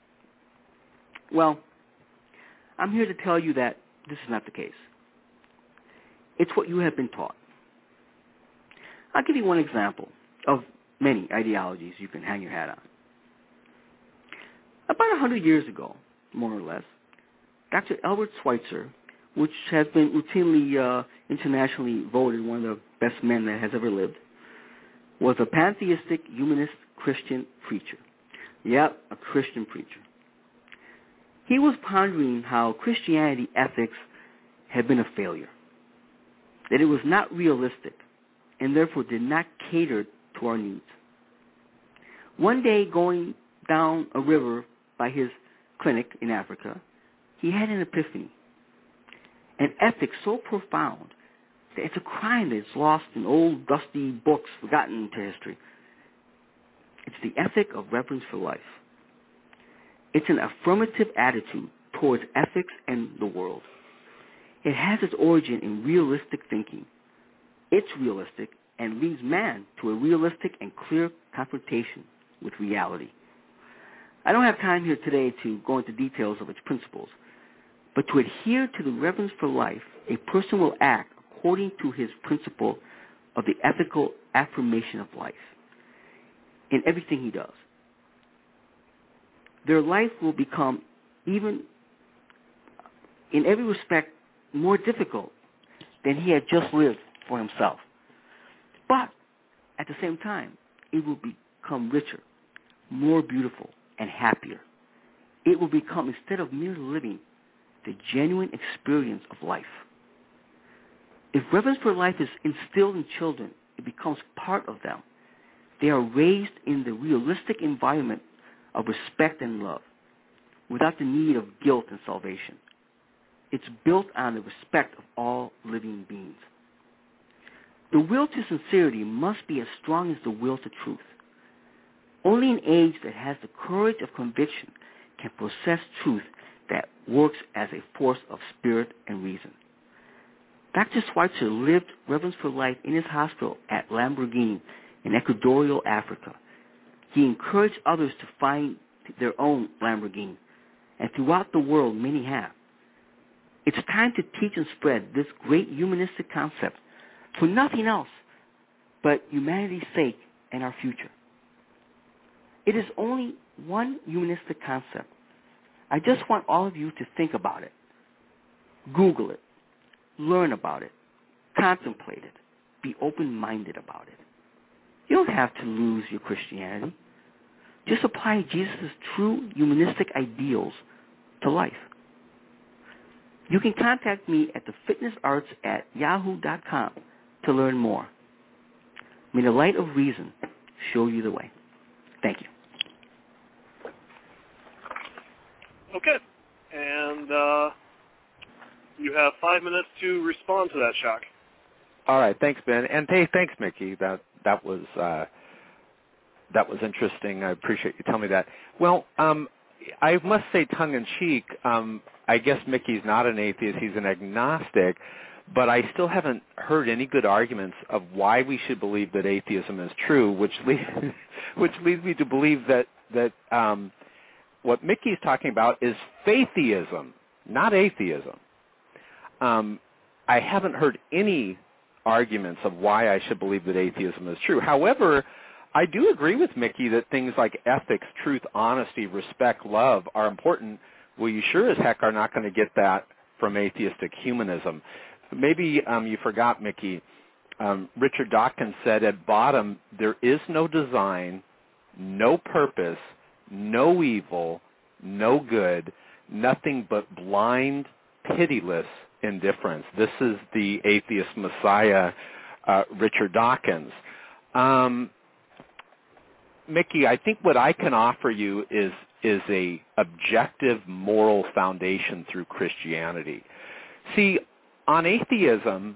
Well, I'm here to tell you that this is not the case. It's what you have been taught. I'll give you one example of many ideologies you can hang your hat on. About 100 years ago, more or less, Dr. Albert Schweitzer, which has been routinely internationally voted one of the best men that has ever lived, was a pantheistic, humanist Christian preacher. Yep, a Christian preacher. He was pondering how Christianity ethics had been a failure, that it was not realistic, and therefore did not cater to our needs. One day, going down a river by his clinic in Africa, he had an epiphany. An ethic so profound that it's a crime that is lost in old, dusty books forgotten to history. It's the ethic of reverence for life. It's an affirmative attitude towards ethics and the world. It has its origin in realistic thinking. It's realistic and leads man to a realistic and clear confrontation with reality. I don't have time here today to go into details of its principles, but to adhere to the reverence for life, a person will act according to his principle of the ethical affirmation of life in everything he does. Their life will become, even in every respect, more difficult than he had just lived for himself. But at the same time, it will become richer, more beautiful, and happier. It will become, instead of merely living, the genuine experience of life. If reverence for life is instilled in children, it becomes part of them. They are raised in the realistic environment of respect and love, without the need of guilt and salvation. It's built on the respect of all living beings. The will to sincerity must be as strong as the will to truth. Only an age that has the courage of conviction can possess truth that works as a force of spirit and reason. Dr. Schweitzer lived reverence for life in his hospital at Lamborghini in Equatorial Africa. He encouraged others to find their own Lamborghini, and throughout the world many have. It's time to teach and spread this great humanistic concept for nothing else but humanity's sake and our future. It is only one humanistic concept. I just want all of you to think about it. Google it. Learn about it. Contemplate it. Be open-minded about it. You don't have to lose your Christianity. Just apply Jesus' true humanistic ideals to life. You can contact me at thefitnessarts@yahoo.com to learn more. May the light of reason show you the way. Thank you. Okay. And you have 5 minutes to respond to that, Shock. All right. Thanks, Ben. And hey, thanks, Mickey. That was interesting. I appreciate you telling me that. Well, I must say, tongue-in-cheek, I guess Mickey's not an atheist. He's an agnostic. But I still haven't heard any good arguments of why we should believe that atheism is true, which leads me to believe that what Mickey's talking about is faiththeism, not atheism. I haven't heard any arguments of why I should believe that atheism is true. However, I do agree with Mickey that things like ethics, truth, honesty, respect, love are important. Well, you sure as heck are not going to get that from atheistic humanism. Maybe you forgot, Mickey. Richard Dawkins said, at bottom, there is no design, no purpose, no evil, no good, nothing but blind, pitiless indifference. This is the atheist messiah, Richard Dawkins. Mickey, I think what I can offer you is a objective moral foundation through Christianity. See, on atheism,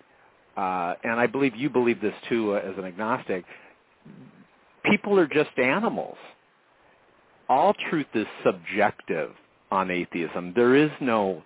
and I believe you believe this too as an agnostic, people are just animals. All truth is subjective on atheism. There is no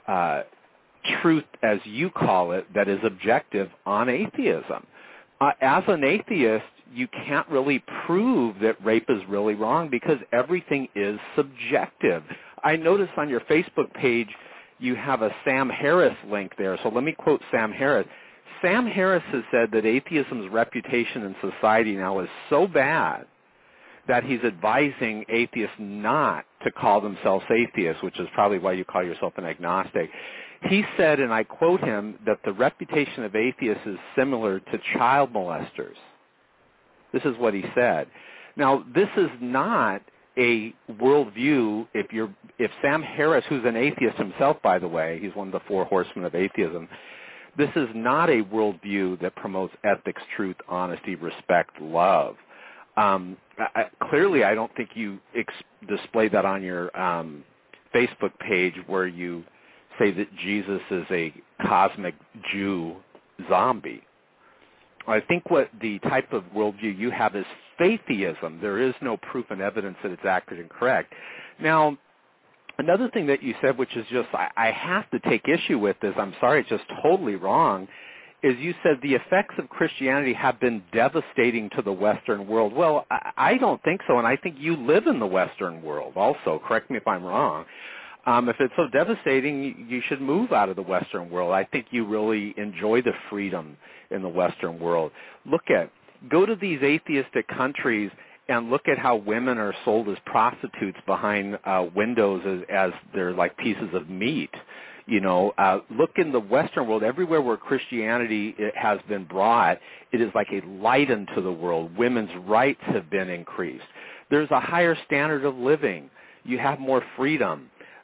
truth, as you call it, that is objective on atheism. As an atheist, you can't really prove that rape is really wrong because everything is subjective. I notice on your Facebook page you have a Sam Harris link there. So let me quote Sam Harris. Sam Harris has said that atheism's reputation in society now is so bad that he's advising atheists not to call themselves atheists, which is probably why you call yourself an agnostic. He said, and I quote him, that the reputation of atheists is similar to child molesters. This is what he said. Now, this is not a worldview. If Sam Harris, who's an atheist himself, by the way, he's one of the four horsemen of atheism, this is not a worldview that promotes ethics, truth, honesty, respect, love. Clearly, I don't think you display that on your Facebook page where you say that Jesus is a cosmic Jew zombie. I think what the type of worldview you have is faiththeism. There is no proof and evidence that it's accurate and correct. Now, another thing that you said, which is just I have to take issue with this, I'm sorry, it's just totally wrong, is you said the effects of Christianity have been devastating to the Western world. Well, I don't think so, and I think you live in the Western world also. Correct me if I'm wrong. If it's so devastating, you should move out of the Western world. I think you really enjoy the freedom in the Western world. Go to these atheistic countries and look at how women are sold as prostitutes behind windows as they're like pieces of meat. Look in the Western world, everywhere where Christianity has been brought, it is like a light unto the world. Women's rights have been increased. There's a higher standard of living. You have more freedom.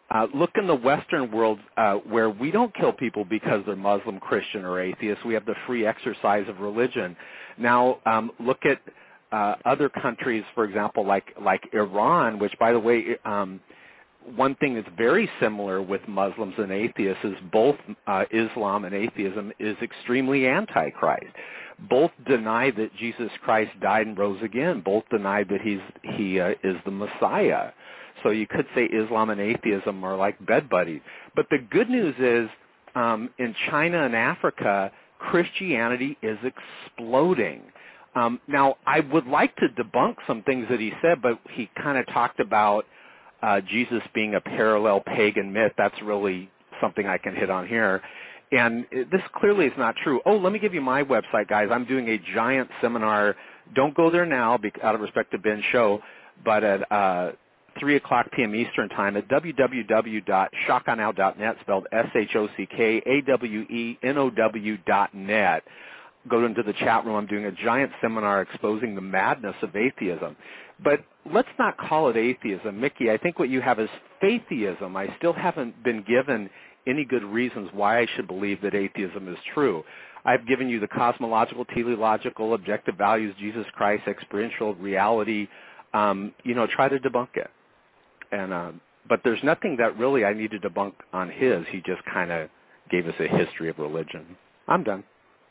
Look in the Western world where we don't kill people because they're Muslim, Christian, or atheist. We have the free exercise of religion. Now, look at other countries, for example, like Iran, which, by the way, one thing that's very similar with Muslims and atheists is both Islam and atheism is extremely anti-Christ. Both deny that Jesus Christ died and rose again. Both deny that he is the Messiah. So you could say Islam and atheism are like bed buddies. But the good news is in China and Africa, Christianity is exploding. Now, I would like to debunk some things that he said, but he kind of talked about Jesus being a parallel pagan myth. That's really something I can hit on here. And this clearly is not true. Oh, let me give you my website, guys. I'm doing a giant seminar. Don't go there now out of respect to Ben's show, but at 3 o'clock p.m. Eastern Time at www.shockanow.net, spelled SHOCKAWENOW.net. Go into the chat room. I'm doing a giant seminar exposing the madness of atheism. But let's not call it atheism. Mickey, I think what you have is faiththeism. I still haven't been given any good reasons why I should believe that atheism is true. I've given you the cosmological, teleological, objective values, Jesus Christ, experiential reality. Try to debunk it. And but there's nothing that really I need to debunk on his. He just kind of gave us a history of religion. I'm done.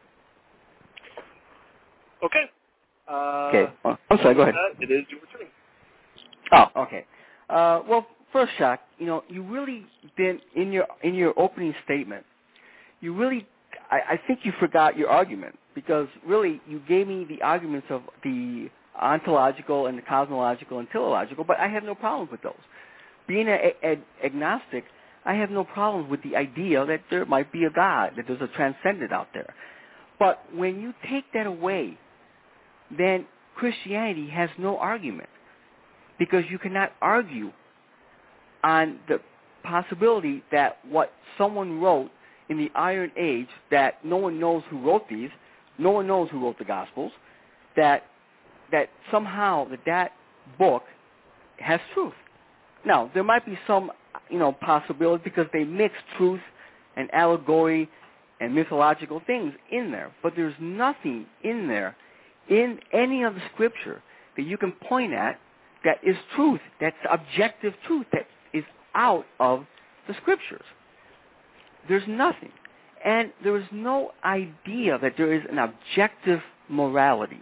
Okay. Okay. I'm sorry, go ahead. It is your turn. Oh, okay. Well, first, Shock, you really did in your opening statement. You really, I think you forgot your argument, because really you gave me the arguments of the ontological and the cosmological and teleological, but I have no problem with those. Being an agnostic, I have no problem with the idea that there might be a God, that there's a transcendent out there. But when you take that away, then Christianity has no argument, because you cannot argue on the possibility that what someone wrote in the Iron Age, that no one knows who wrote these, no one knows who wrote the Gospels, that somehow that book has truth. Now, there might be some, possibility, because they mix truth and allegory and mythological things in there, but there's nothing in there in any of the scripture that you can point at that is truth, that's objective truth, that is out of the scriptures. There's nothing. And there is no idea that there is an objective morality.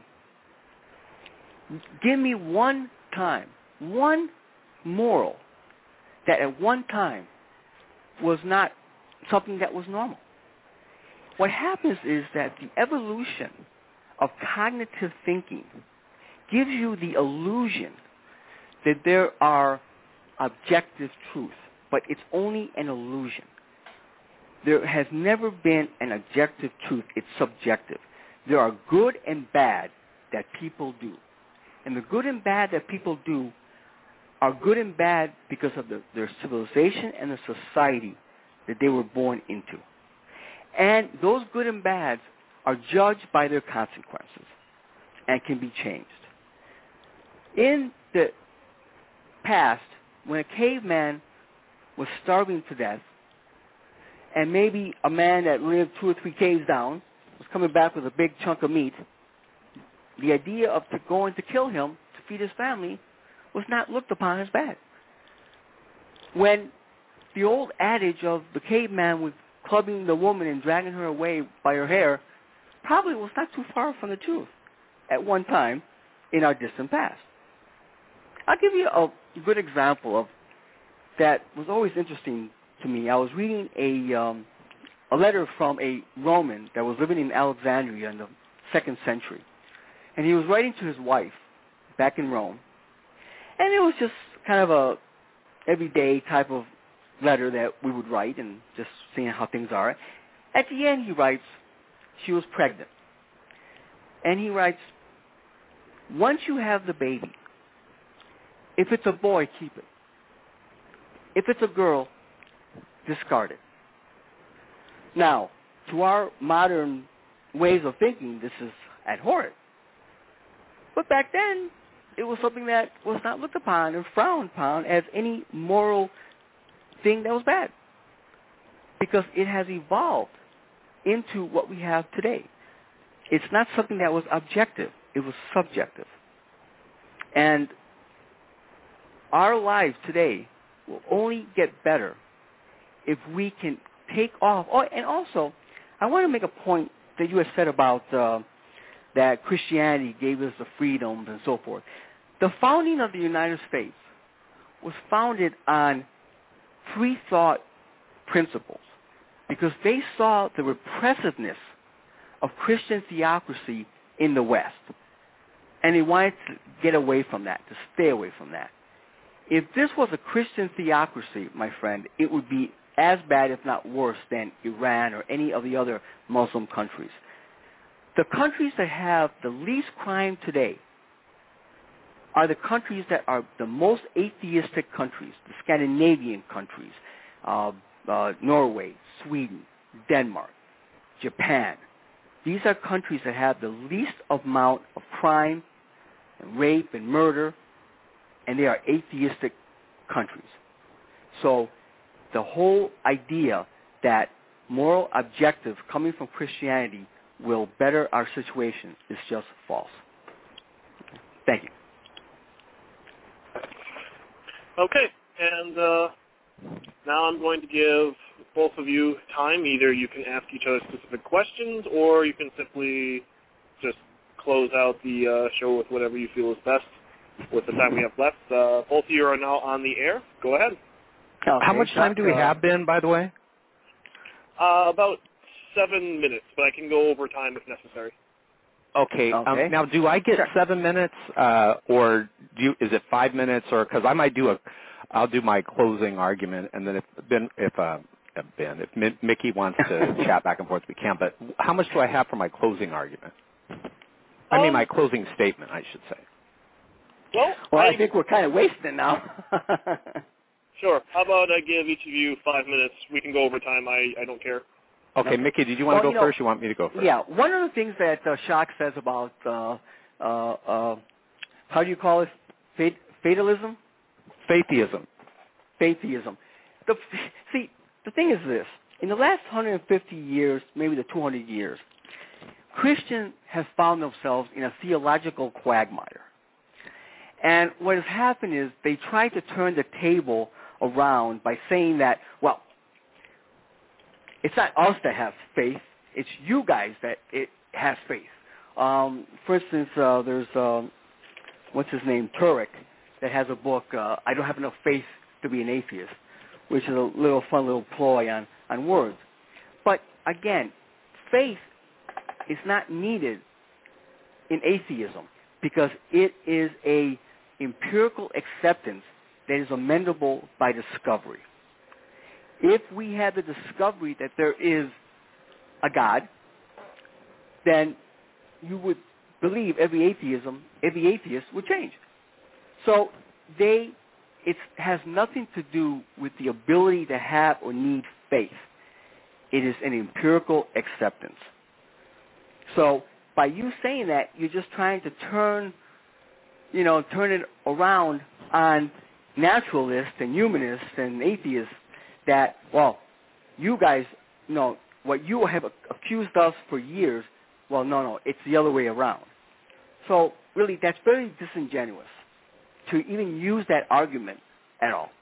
Give me one time, one moral that at one time was not something that was normal. What happens is that the evolution of cognitive thinking gives you the illusion that there are objective truths, but it's only an illusion. There has never been an objective truth. It's subjective. There are good and bad that people do. And the good and bad that people do are good and bad because of their civilization and the society that they were born into. And those good and bads are judged by their consequences and can be changed. In the past, when a caveman was starving to death, and maybe a man that lived 2 or 3 caves down was coming back with a big chunk of meat, the idea of going to kill him to feed his family was not looked upon as bad. When the old adage of the caveman was clubbing the woman and dragging her away by her hair probably was not too far from the truth at one time in our distant past. I'll give you a good example of that was always interesting to me. I was reading a letter from a Roman that was living in Alexandria in the 2nd century. And he was writing to his wife back in Rome. And it was just kind of a everyday type of letter that we would write and just seeing how things are. At the end, he writes, she was pregnant. And he writes, once you have the baby, if it's a boy, keep it. If it's a girl, discard it. Now, to our modern ways of thinking, this is abhorrent. But back then, it was something that was not looked upon or frowned upon as any moral thing that was bad, because it has evolved into what we have today. It's not something that was objective. It was subjective. And our lives today will only get better if we can take off. Oh, and also, I want to make a point that you had said about that Christianity gave us the freedoms and so forth. The founding of the United States was founded on free thought principles because they saw the repressiveness of Christian theocracy in the West. And they wanted to get away from that, to stay away from that. If this was a Christian theocracy, my friend, it would be as bad, if not worse, than Iran or any of the other Muslim countries. The countries that have the least crime today are the countries that are the most atheistic countries, the Scandinavian countries, Norway, Sweden, Denmark, Japan. These are countries that have the least amount of crime, and rape, and murder, and they are atheistic countries. So the whole idea that moral objective coming from Christianity will better our situation is just false. Thank you. Okay, and now I'm going to give both of you time. Either you can ask each other specific questions, or you can simply just close out the show with whatever you feel is best with the time we have left. Both of you are now on the air. Go ahead. Okay, how much time do we have, Ben, by the way? About 7 minutes, but I can go over time if necessary. Okay. Now, do I get 7 minutes, or is it 5 minutes, or because I might I'll do my closing argument, and then if Mickey wants to chat back and forth, we can. But how much do I have for my closing argument? I mean, my closing statement, I should say. Well, I think we're kind of wasting now. Sure. How about I give each of you 5 minutes? We can go over time. I don't care. Okay, Mickey, did you want to go first? You want me to go first? Yeah. One of the things that Jacques says about how do you call it? Fatalism? Fatheism. Fatheism. See, the thing is this. In the last 150 years, maybe the 200 years, Christians have found themselves in a theological quagmire. And what has happened is they try to turn the table around by saying that, well, it's not us that have faith, it's you guys that it has faith. For instance, there's, what's his name, Turek, that has a book, I Don't Have Enough Faith to Be an Atheist, which is a little fun little ploy on words. But again, faith is not needed in atheism because it is a empirical acceptance that is amendable by discovery. If we had the discovery that there is a God, then you would believe every atheist would change. So it has nothing to do with the ability to have or need faith. It is an empirical acceptance. So by you saying that, you're just trying to turn it around on naturalists and humanists and atheists that, well, you guys, what you have accused us for years, well, no, it's the other way around. So really, that's very disingenuous to even use that argument at all.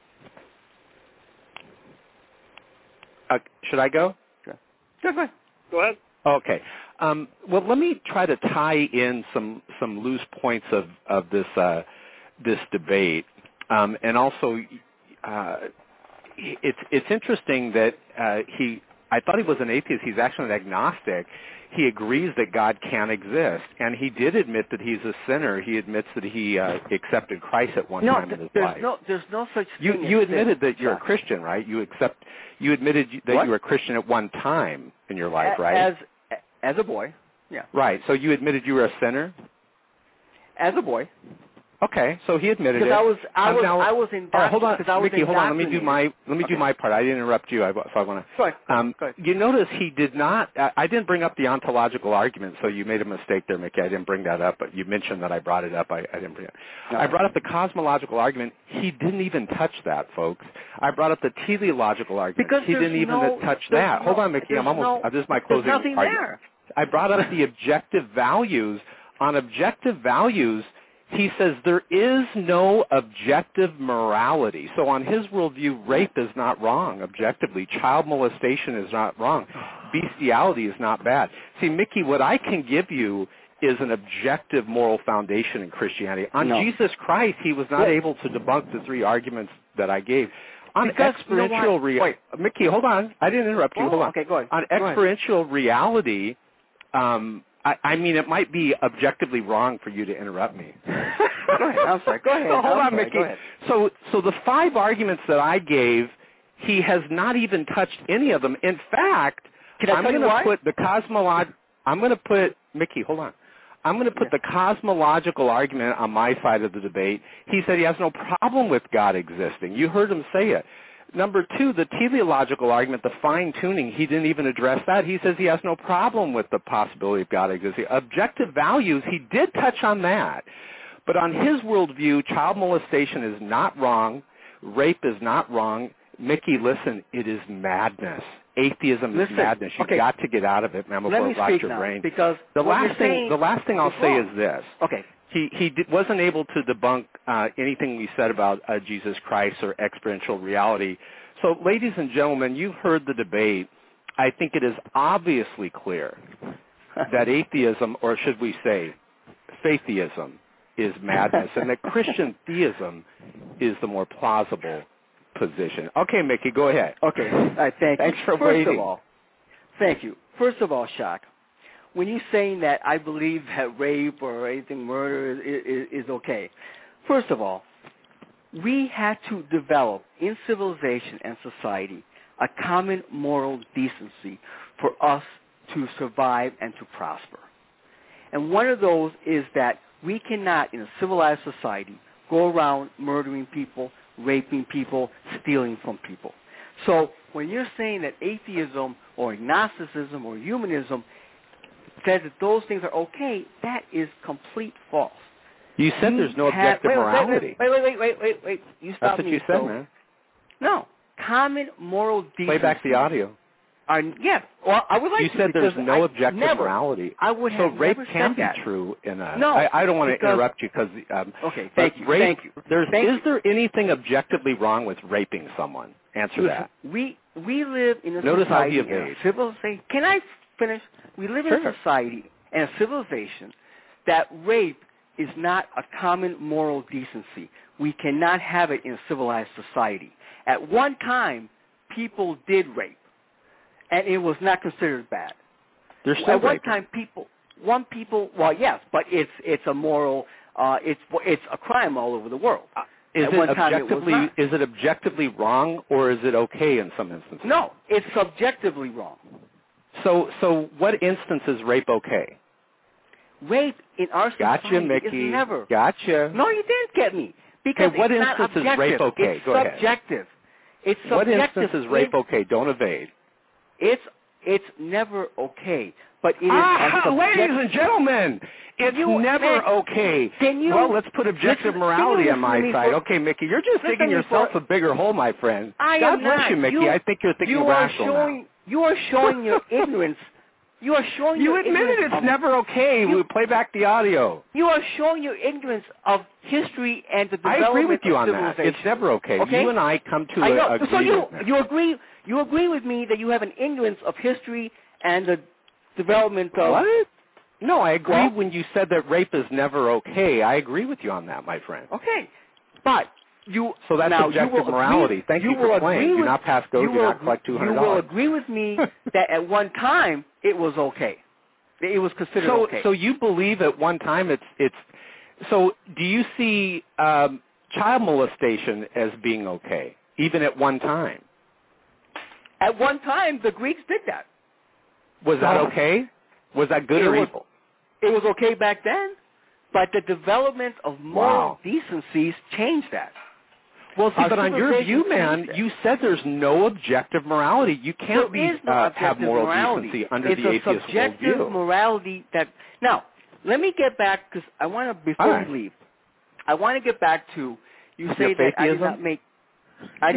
Should I go? Sure, go ahead. Go ahead. Okay. Well, let me try to tie in some loose points of this debate, and also it's interesting that I thought he was an atheist. He's actually an agnostic. He agrees that God can exist, and he did admit that he's a sinner. He admits that he accepted Christ at one time in his life. There's no such thing. You admitted that you're a Christian, right? You admitted that you were a Christian at one time in your life, right? As a boy, yeah. Right. So you admitted you were a sinner? As a boy. Okay, so he admitted it. Because I was indoctrinated. All right, hold on, Mickey. Hold on. Let me do my part. I didn't interrupt you, so I want to. Go ahead. You notice he did not. I didn't bring up the ontological argument, so you made a mistake there, Mickey. I didn't bring that up, but you mentioned that I brought it up. I didn't bring it. No. I brought up the cosmological argument. He didn't even touch that, folks. I brought up the teleological argument. Because he didn't even touch that. Hold on, Mickey. I'm almost. This is my closing argument. There. I brought up the objective values. On objective values, he says there is no objective morality. So on his worldview, rape is not wrong objectively. Child molestation is not wrong. Bestiality is not bad. See, Mickey, what I can give you is an objective moral foundation in Christianity. On Jesus Christ, he was not able to debunk the three arguments that I gave. On experiential reality, Mickey, hold on. I didn't interrupt you. Hold on. Okay, go ahead. On experiential reality, I mean, it might be objectively wrong for you to interrupt me. Go ahead. I'm sorry. Go ahead. Hold on, Mickey. So the five arguments that I gave, he has not even touched any of them. In fact, I'm going to put the Mickey, hold on. I'm going to put the cosmological argument on my side of the debate. He said he has no problem with God existing. You heard him say it. Number two, the teleological argument, the fine-tuning, he didn't even address that. He says he has no problem with the possibility of God existing. Objective values, he did touch on that. But on his worldview, child molestation is not wrong. Rape is not wrong. Mickey, listen, it is madness. Atheism is madness. You've got to get out of it, man, before it rots your brain. Because the last thing I'll say is this. Okay. He wasn't able to debunk anything we said about Jesus Christ or experiential reality. So, ladies and gentlemen, you've heard the debate. I think it is obviously clear that atheism, or should we say faiththeism, is madness, and that Christian theism is the more plausible position. Okay, Mickey, go ahead. Okay. All right, Thanks for waiting. First of all, thank you. First of all, Shock, when you're saying that I believe that rape or anything, murder is okay, first of all, we had to develop in civilization and society a common moral decency for us to survive and to prosper. And one of those is that we cannot, in a civilized society, go around murdering people, raping people, stealing from people. So when you're saying that atheism or agnosticism or humanism says that those things are okay, that is complete false. You said there's no objective morality. Wait. You stop That's what you said, man. No. Common moral decency. Play back the audio. Yeah. Well, I would like you to. You said there's no objective morality. I would have so rape never can said be that. true in a. No. I don't want to interrupt you because. Okay. Thank you. Is there anything objectively wrong with raping someone? Answer that. We live in a Notice society. How he evades. Civilization. Can I finish? We live in a society and a civilization that rape is not a common moral decency. We cannot have it in a civilized society. At one time, people did rape, and it was not considered bad. There's still At one time, well, yes, but it's a moral, it's a crime all over the world. Is it objectively wrong, or is it okay in some instances? No, it's subjectively wrong. So what instance is rape okay? Rape in our society is never. Gotcha. No, you didn't get me. Because what it's not instance is rape okay? It's Go subjective. Ahead. It's subjective. What instance is rape okay? Don't evade. It's never okay. But it is ladies and gentlemen, it's never okay. Well, let's put objective morality on my side. Okay, Mickey, you're just digging yourself a bigger hole, my friend. God bless you, Mickey. I think you're thinking rational. You are showing your ignorance. You are showing your ignorance. You admitted it's never okay. We play back the audio. You are showing your ignorance of history and the development I agree with you of on that. It's never okay. You and I come to an agreement. So you agree with me that you have an ignorance of history and the development of... What? No, I agree when you said that rape is never okay. I agree with you on that, my friend. Okay. But... So that's objective morality. Thank you for playing. Do not pass go. Do not collect $200. You will agree with me that at one time it was okay. It was considered okay. So you believe at one time it's. So do you see child molestation as being okay, even at one time? At one time, the Greeks did that. Was that okay? Was that good or evil? It was okay back then. But the development of moral decencies changed that. Well, see, but on your view, man, you said there's no objective morality. You can't have moral decency under the atheist worldview. It's a subjective morality that... Now, let me get back, because I want to, before we leave, I want to get back to, you say that I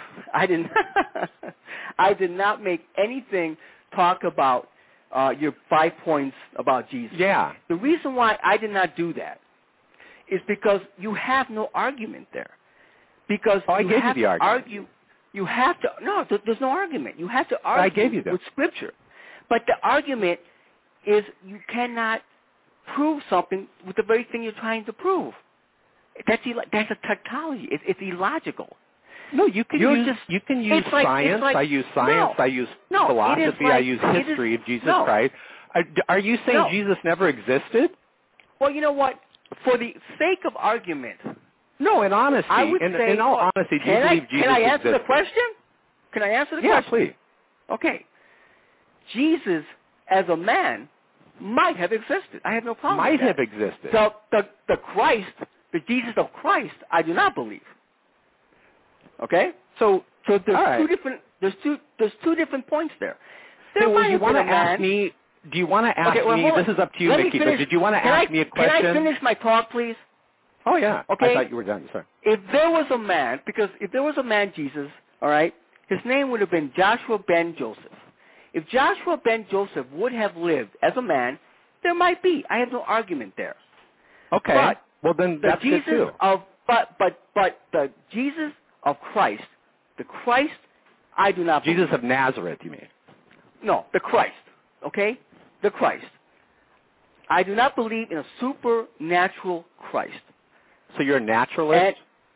did not make anything talk about your 5 points about Jesus. Yeah. The reason why I did not do that is because you have no argument there. Because I gave you the argument. You have to, no, there's no argument. You have to argue I gave you that. with Scripture. But the argument is you cannot prove something with the very thing you're trying to prove. That's a tautology. It's illogical. No, you can use science. I use science. I use philosophy. I use history of Jesus Christ. Are you saying Jesus never existed? Well, you know what? For the sake of argument. No, in honesty. I would say, in all honesty, do you believe Jesus existed? Can I answer the question? Can I answer the question? Yeah, please. Okay. Jesus, as a man, might have existed. I have no problem with that. Might have existed. The Christ, the Jesus of Christ, I do not believe. Okay? So there's two different points there. Do you want to ask me? This is up to you, Mickey. But did you want to ask me a question? Can I finish my talk, please? Oh yeah. Okay. I thought you were done. Sorry. If there was a man, Jesus, all right, his name would have been Joshua ben Joseph. If Joshua ben Joseph would have lived as a man, there might be. I have no argument there. Okay. But well, then that's good too. But the Jesus of Christ, the Christ, I do not believe. Jesus of Nazareth, you mean? No, the Christ, okay? The Christ. I do not believe in a supernatural Christ. So you're a naturalist?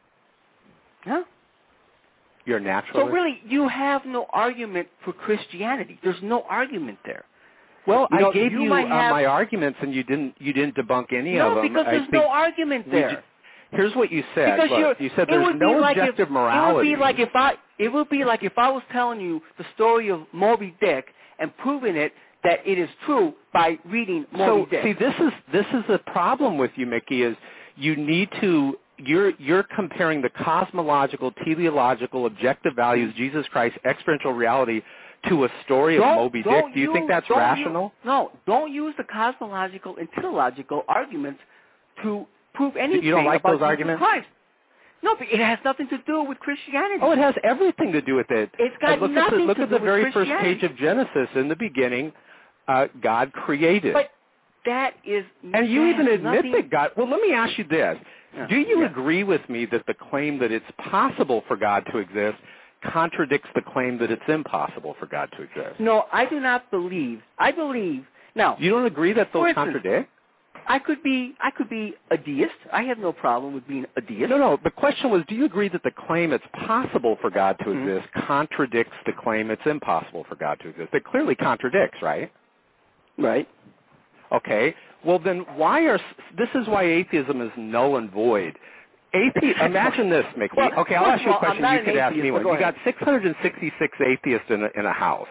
Huh? You're a naturalist? So really, you have no argument for Christianity. There's no argument there. Well, I gave you my arguments, and you didn't debunk any of them. No, because there's no argument there. Here's what you said. You said there's no objective morality. It would be like if I was telling you the story of Moby Dick and proving it that it is true by reading Moby Dick. See, this is the problem with you, Mickey, is you need to you're comparing the cosmological, teleological, objective values, Jesus Christ, experiential reality, to a story of Moby Dick. Do you think that's rational? Don't use the cosmological and teleological arguments to prove anything. You don't like about those arguments? Christ. No, but it has nothing to do with Christianity. Oh, it has everything to do with it. It's got nothing to do with Christianity. Look at the very first page of Genesis. In the beginning, God created. But that is... And you even admit that God... Well, let me ask you this. Yeah. Do you agree with me that the claim that it's possible for God to exist contradicts the claim that it's impossible for God to exist? No, I do not believe. I believe... Now... You don't agree that those contradict? I could be a deist. I have no problem with being a deist. No. The question was, do you agree that the claim it's possible for God to exist contradicts the claim it's impossible for God to exist? It clearly contradicts, right? Right. Okay. Well, then this is why atheism is null and void. Imagine this, Mickey. Well, okay, I'll ask you a question. You could ask me one. You got 666 atheists in a house.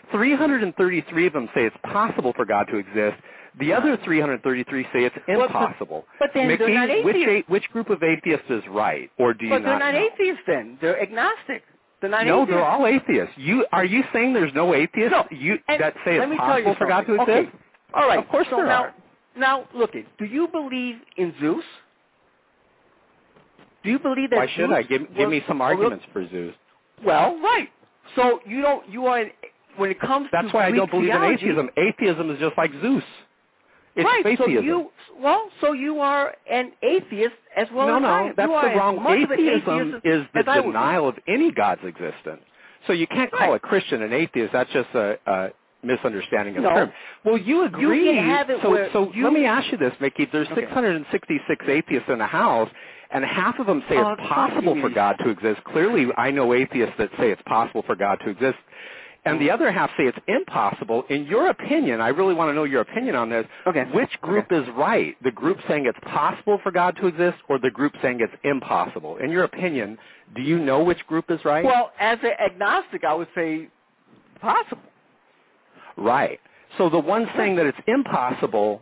333 of them say it's possible for God to exist. The other 333 say it's impossible. But then Mickey, they're not atheists. Which group of atheists is right, or do you not know? But they're not atheists then. They're agnostic. They're not No, atheists. they're all atheists. Are you saying there's no atheists that say it's possible for God to exist? Okay. All right. Of course there are. Now, look, do you believe in Zeus? Do you believe that Why should I? Give me some arguments for Zeus. Well, right. So you are, when it comes to That's why I don't believe in atheism. Atheism is just like Zeus. It's fatheism. So you are an atheist as well as I am. No, that's the wrong. Atheism is the denial of any God's existence. So you can't call a Christian an atheist. That's just a misunderstanding of the term. Well, you agree. You can have it let me ask you this, Mickey. There's 666 atheists in the house, and half of them say it's possible for God to exist. Clearly, I know atheists that say it's possible for God to exist. And the other half say it's impossible. In your opinion, I really want to know your opinion on this. Okay. Which group is right? The group saying it's possible for God to exist, or the group saying it's impossible? In your opinion, do you know which group is right? Well, as an agnostic, I would say possible. Right. So the one saying that it's impossible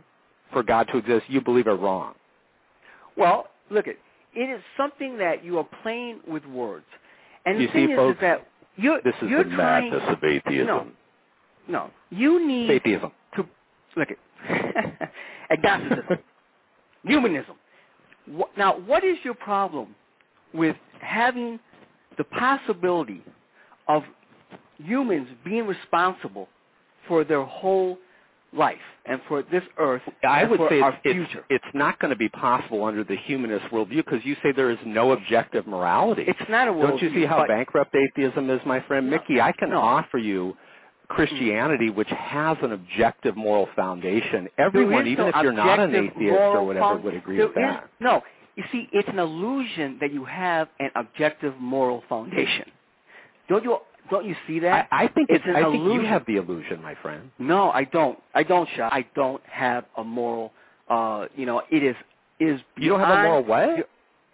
for God to exist, you believe are wrong. Well, look, it is something that you are playing with words. And You the thing see, is folks, that this is you're the trying, madness of atheism. No. You need Atheism. to, look at, agnosticism, humanism. Now, what is your problem with having the possibility of humans being responsible for their whole life and for this earth I would say our future? It's not going to be possible under the humanist worldview because you say there is no objective morality. It's not a worldview. Don't you see how bankrupt atheism is, my friend? Mickey, I can offer you Christianity, which has an objective moral foundation. Everyone, even if you're not an atheist or whatever, would agree with that. No. You see, it's an illusion that you have an objective moral foundation. Don't you see that? I think it's an illusion. Think you have the illusion, my friend. No, I don't. I don't, Shah. I don't have a moral. It is beyond. You don't have a moral what?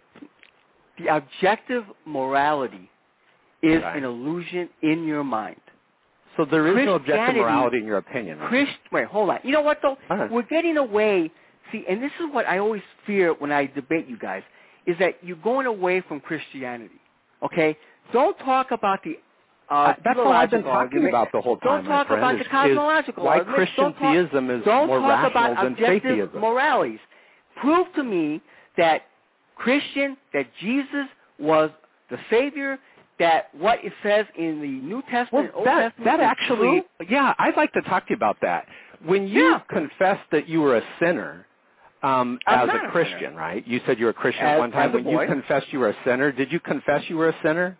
The objective morality is an illusion in your mind. So there is no objective morality in your opinion. Right? Wait, hold on. You know what, though? We're getting away. See, and this is what I always fear when I debate you guys, is that you're going away from Christianity, okay? Don't talk about the that's all I've been talking about the whole time, Don't talk about the cosmological why argument. Christian theism is more rational than faith theism. Don't talk about objective moralities. Prove to me that Jesus was the Savior, that what it says in the New Testament, Old Testament that actually, true? Yeah, I'd like to talk to you about that. When you confessed that you were a sinner as a Christian, right? You said you were a Christian at one time. When you confessed you were a sinner, did you confess you were a sinner?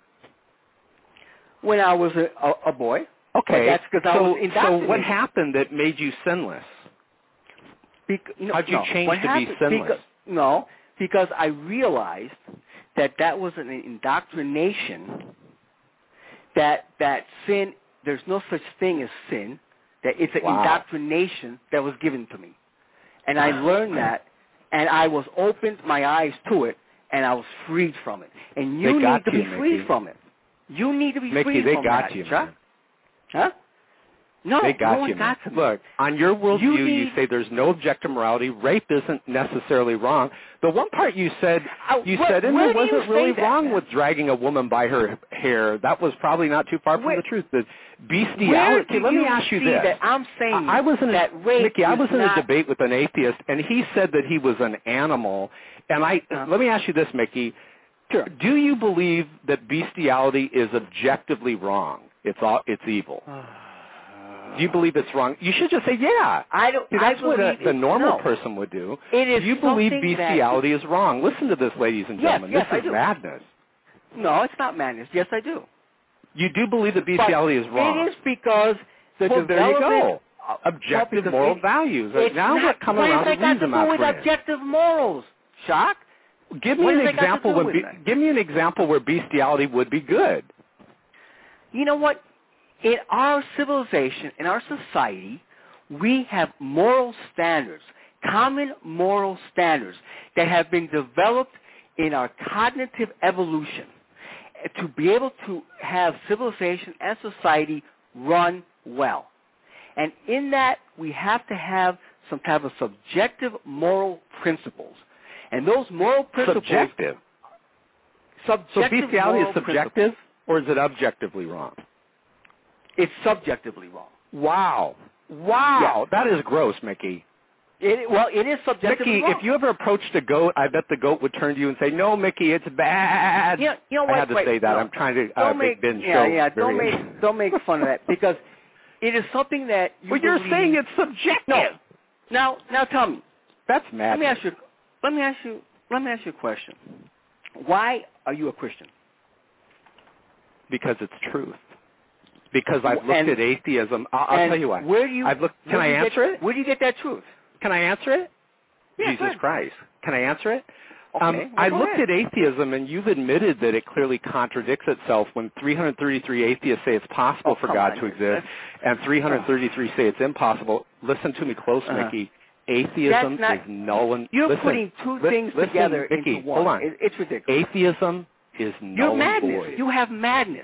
When I was a boy. Okay. That's because I was indoctrinated. So what happened that made you sinless? How'd you change to be sinless? Because I realized that was an indoctrination, that sin, there's no such thing as sin, that it's an indoctrination that was given to me. And I learned that, and I was opened my eyes to it, and I was freed from it. And you need to be free from it. You need to be free from that. Mickey, they got you, man. Huh? No, they got no you, one got to me. Look, on your worldview, you say there's no objective morality. Rape isn't necessarily wrong. The one part you said, there wasn't really wrong with dragging a woman by her hair. That was probably not too far from the truth. The bestiality. Let me ask you this. That I'm saying I was in that rape Mickey, I was in not... a debate with an atheist, and he said that he was an animal. And let me ask you this, Mickey. Sure. Do you believe that bestiality is objectively wrong? It's evil. Do you believe it's wrong? You should just say, yeah. I don't. That's what the normal person would do. It is. You believe bestiality is wrong. Listen to this, ladies and gentlemen. Yes, this is madness. No, it's not madness. Yes, I do. You do believe that bestiality is wrong. It is because the there you go. Objective moral values. Now we're coming around to reason, my friend. What does that got to do with objective morals, Shock? Give me an example. Give me an example where bestiality would be good. You know what? In our civilization, in our society, we have moral standards, common moral standards that have been developed in our cognitive evolution to be able to have civilization and society run well. And in that, we have to have some type of subjective moral principles. And those moral principles... Subjective? So bestiality is subjective, or is it objectively wrong? It's subjectively wrong. Wow. Yeah. That is gross, Mickey. It is subjectively wrong. Mickey, if you ever approached a goat, I bet the goat would turn to you and say, "No, Mickey, it's bad." You know what? I had to say that. I'm trying to make Ben show. Yeah. Don't make fun of that, because it is something that you But you're saying it's subjective. No. Now tell me. That's mad. Let me ask you a question. Why are you a Christian? Because it's truth. Because I've looked at atheism. I'll tell you what. Can I answer it? Where do you get that truth? Can I answer it? Yeah, Jesus Christ. Can I answer it? Okay, I looked at atheism, and you've admitted that it clearly contradicts itself when 333 atheists say it's possible for God to exist, and 333 say it's impossible. Listen to me close, Mickey. Atheism is null and... You're putting two things together Mickey, into one. Hold on. It's ridiculous. Atheism is null and void. You have madness.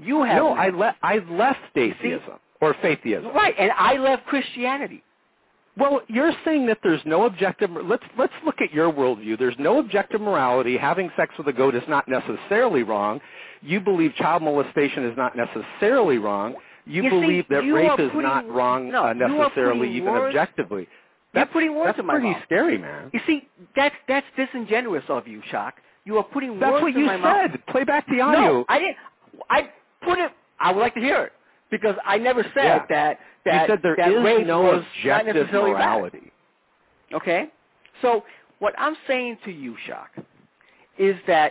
I left atheism, or faiththeism. Right, and I left Christianity. Well, you're saying that there's no objective. Let's look at your worldview. There's no objective morality. Having sex with a goat is not necessarily wrong. You believe child molestation is not necessarily wrong. You believe that rape is not wrong necessarily, even objectively. You're putting words in my mouth. That's pretty scary, man. You see, that's disingenuous of you, Shock. You are putting words in my mouth. That's what you said. Play back the audio. No, I didn't. I put it. I would like to hear it because I never said that. You said there is no objective morality. Bad. Okay? So what I'm saying to you, Shock, is that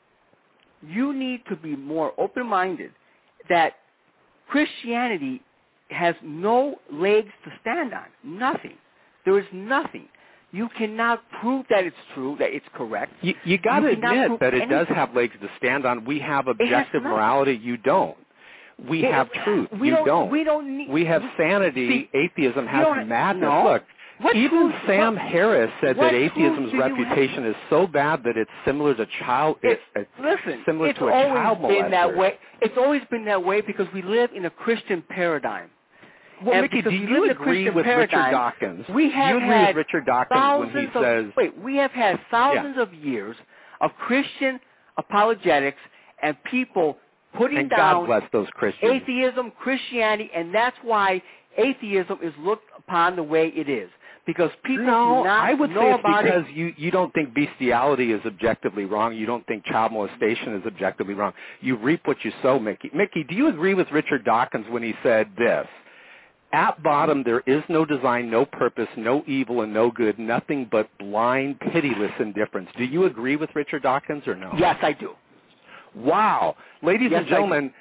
you need to be more open-minded, that Christianity has no legs to stand on, nothing. There is nothing. You cannot prove that it's true, that it's correct. You got to admit that it does have legs to stand on. We have objective morality. You don't. We have truth. You don't. We have sanity. Atheism has madness. No. Look, even Sam Harris said that atheism's reputation is so bad that it's similar to child. Similar to a child molester. It's always been that way because we live in a Christian paradigm. Well, Mickey, do you agree with Richard Dawkins? We have had Richard Dawkins when he says... we have had thousands of years of Christian apologetics and people putting down God bless those Christians. atheism, Christianity, and that's why atheism is looked upon the way it is. Because people do not I would know say it's about because it. you don't think bestiality is objectively wrong. You don't think child molestation is objectively wrong. You reap what you sow, Mickey. Mickey, do you agree with Richard Dawkins when he said this? At bottom, there is no design, no purpose, no evil, and no good, nothing but blind, pitiless indifference. Do you agree with Richard Dawkins or no? Yes, I do. Wow. Ladies and gentlemen,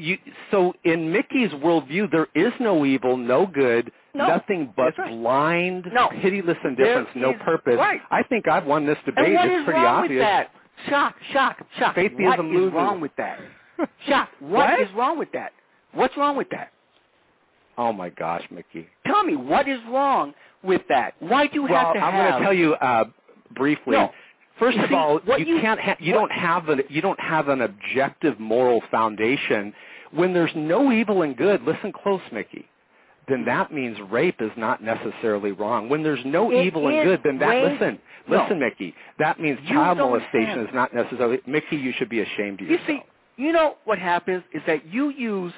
so in Mickey's worldview, there is no evil, no good, nothing but blind, pitiless indifference, no purpose. Right. I think I've won this debate. And what it's is pretty wrong obvious. with that? Shock. Atheism what is wrong with that? Shock, what is wrong with that? What's wrong with that? Oh, my gosh, Mickey. Tell me, what is wrong with that? Why do you have to have... I'm going to tell you briefly. No. First of all, you don't have an objective moral foundation. When there's no evil and good, listen close, Mickey, then that means rape is not necessarily wrong. When there's no evil and good, then listen, Mickey, that means child molestation is not necessarily... Mickey, you should be ashamed of yourself. You see, you know what happens is that you use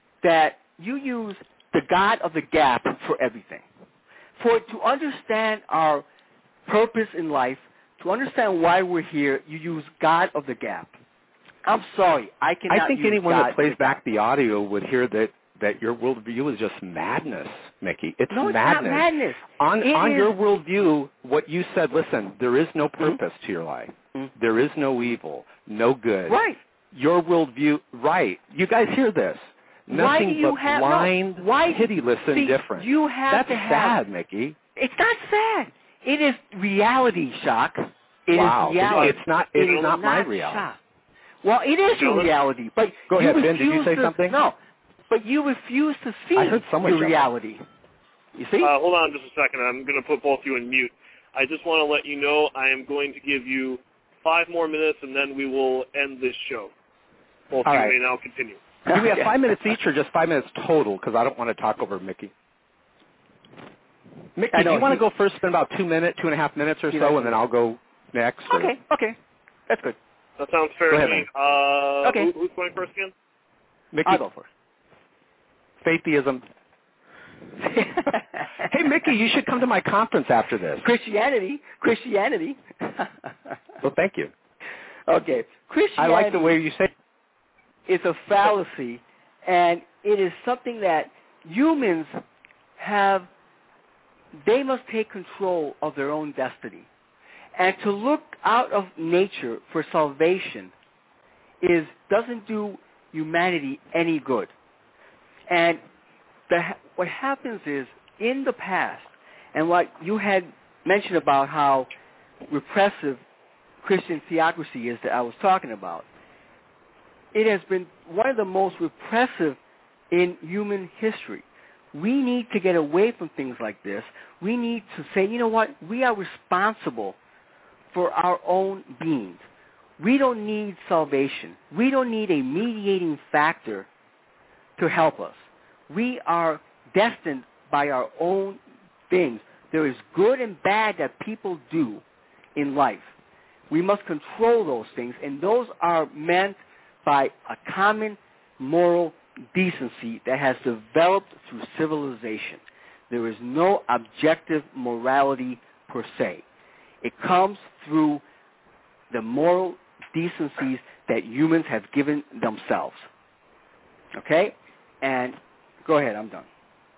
the God of the gap for everything. To understand our purpose in life, to understand why we're here, you use God of the gap. I'm sorry, I cannot I think use anyone God that plays back the audio would hear that your worldview is just madness, Mickey. It's madness. Not madness. On your worldview, what you said, listen, there is no purpose to your life. There is no evil, no good. Right. Your worldview, right. You guys hear this. Nothing but blind, pitiless indifference. That's sad, Mickey. It's not sad. It is reality, Shock. It is reality. It's not my reality. Shock. Well, it is your reality, but go ahead, Ben. Did you say something? No, but you refuse to see your reality. You see? Hold on just a second. I'm going to put both of you in mute. I just want to let you know I am going to give you 5 more minutes, and then we will end this show. Both of you may now continue. Do we have 5 minutes each or just 5 minutes total? Because I don't want to talk over Mickey. Mickey, do you want to go first, spend about 2.5 minutes or so, and then I'll go next? Okay. That's good. That sounds fair to me. Okay. Who's going first again? Mickey. I'll go first. Faiththeism. Hey, Mickey, you should come to my conference after this. Christianity. Well, thank you. Okay. Christianity. I like the way you say it. It's a fallacy, and it is something that humans have. They must take control of their own destiny. And to look out of nature for salvation doesn't do humanity any good. And what happens is, in the past, and what you had mentioned about how repressive Christian theocracy is that I was talking about, it has been one of the most repressive in human history. We need to get away from things like this. We need to say, you know what, we are responsible for our own beings. We don't need salvation. We don't need a mediating factor to help us. We are destined by our own things There is good and bad that people do in life. We must control those things, and those are meant by a common moral decency that has developed through civilization. There is no objective morality per se. It comes through the moral decencies that humans have given themselves. Okay? And go ahead, I'm done.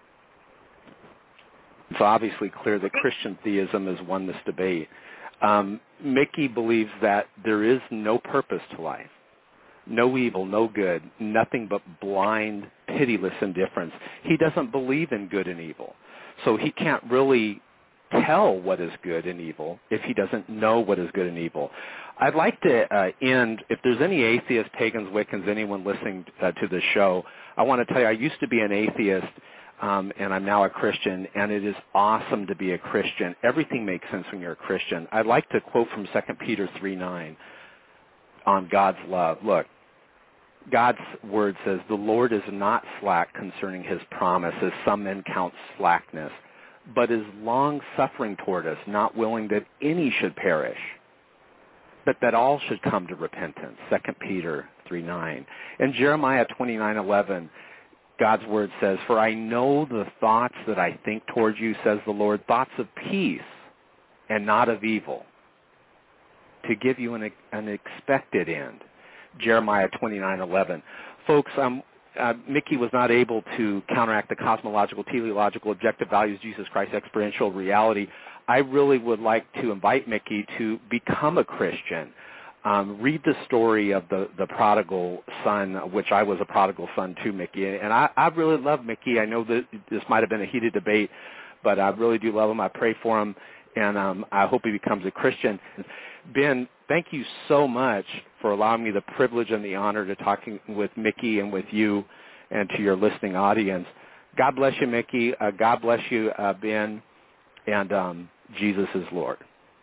It's obviously clear that Christian theism has won this debate. Mickey believes that there is no purpose to life, no evil, no good, nothing but blind, pitiless indifference. He doesn't believe in good and evil, so he can't really tell what is good and evil if he doesn't know what is good and evil. I'd like to end, if there's any atheists, pagans, Wiccans, anyone listening to this show, I want to tell you I used to be an atheist, and I'm now a Christian, and it is awesome to be a Christian. Everything makes sense when you're a Christian. I'd like to quote from 2 Peter 3:9 on God's love. Look, God's word says, "The Lord is not slack concerning his promise, as some men count slackness, but is long-suffering toward us, not willing that any should perish, but that all should come to repentance." 2 Peter 3:9. And Jeremiah 29:11, God's word says, "For I know the thoughts that I think towards you, says the Lord, thoughts of peace and not of evil, to give you an expected end." Jeremiah 29:11. Folks, Mickey was not able to counteract the cosmological, teleological, objective values, Jesus Christ, experiential reality. I really would like to invite Mickey to become a Christian. Read the story of the prodigal son, which I was a prodigal son too, Mickey. And I really love Mickey. I know that this might have been a heated debate, but I really do love him. I pray for him, and I hope he becomes a Christian. Ben, thank you so much for allowing me the privilege and the honor to talking with Mickey and with you and to your listening audience. God bless you, Mickey. God bless you, Ben, and Jesus is Lord.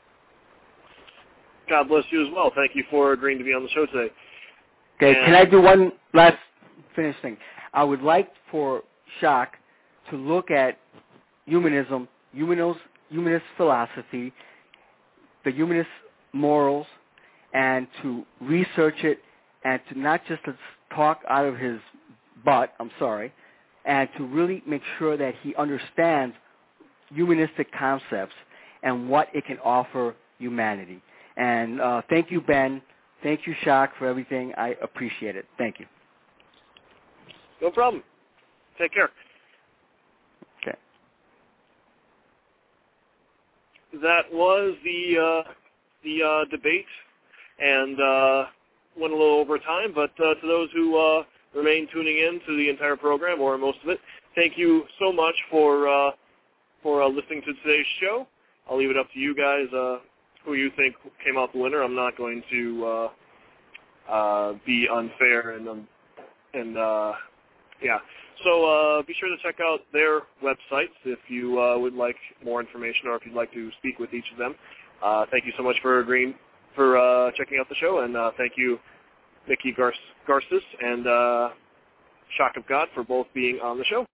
God bless you as well. Thank you for agreeing to be on the show today. Okay, can I do one last finished thing? I would like for Jacques to look at humanism, humanist philosophy, the humanist morals, and to research it, and to not just talk out of his butt, and to really make sure that he understands humanistic concepts and what it can offer humanity. And thank you, Ben. Thank you, Jacques, for everything. I appreciate it. Thank you. No problem. Take care. Okay. That was the debate, and went a little over time, but to those who remain tuning in to the entire program, or most of it, thank you so much for listening to today's show. I'll leave it up to you guys who you think came out the winner. I'm not going to be unfair and yeah. So be sure to check out their websites if you would like more information, or if you'd like to speak with each of them. Thank you so much for checking out the show, and thank you, Mickey Garces and Shock of God, for both being on the show.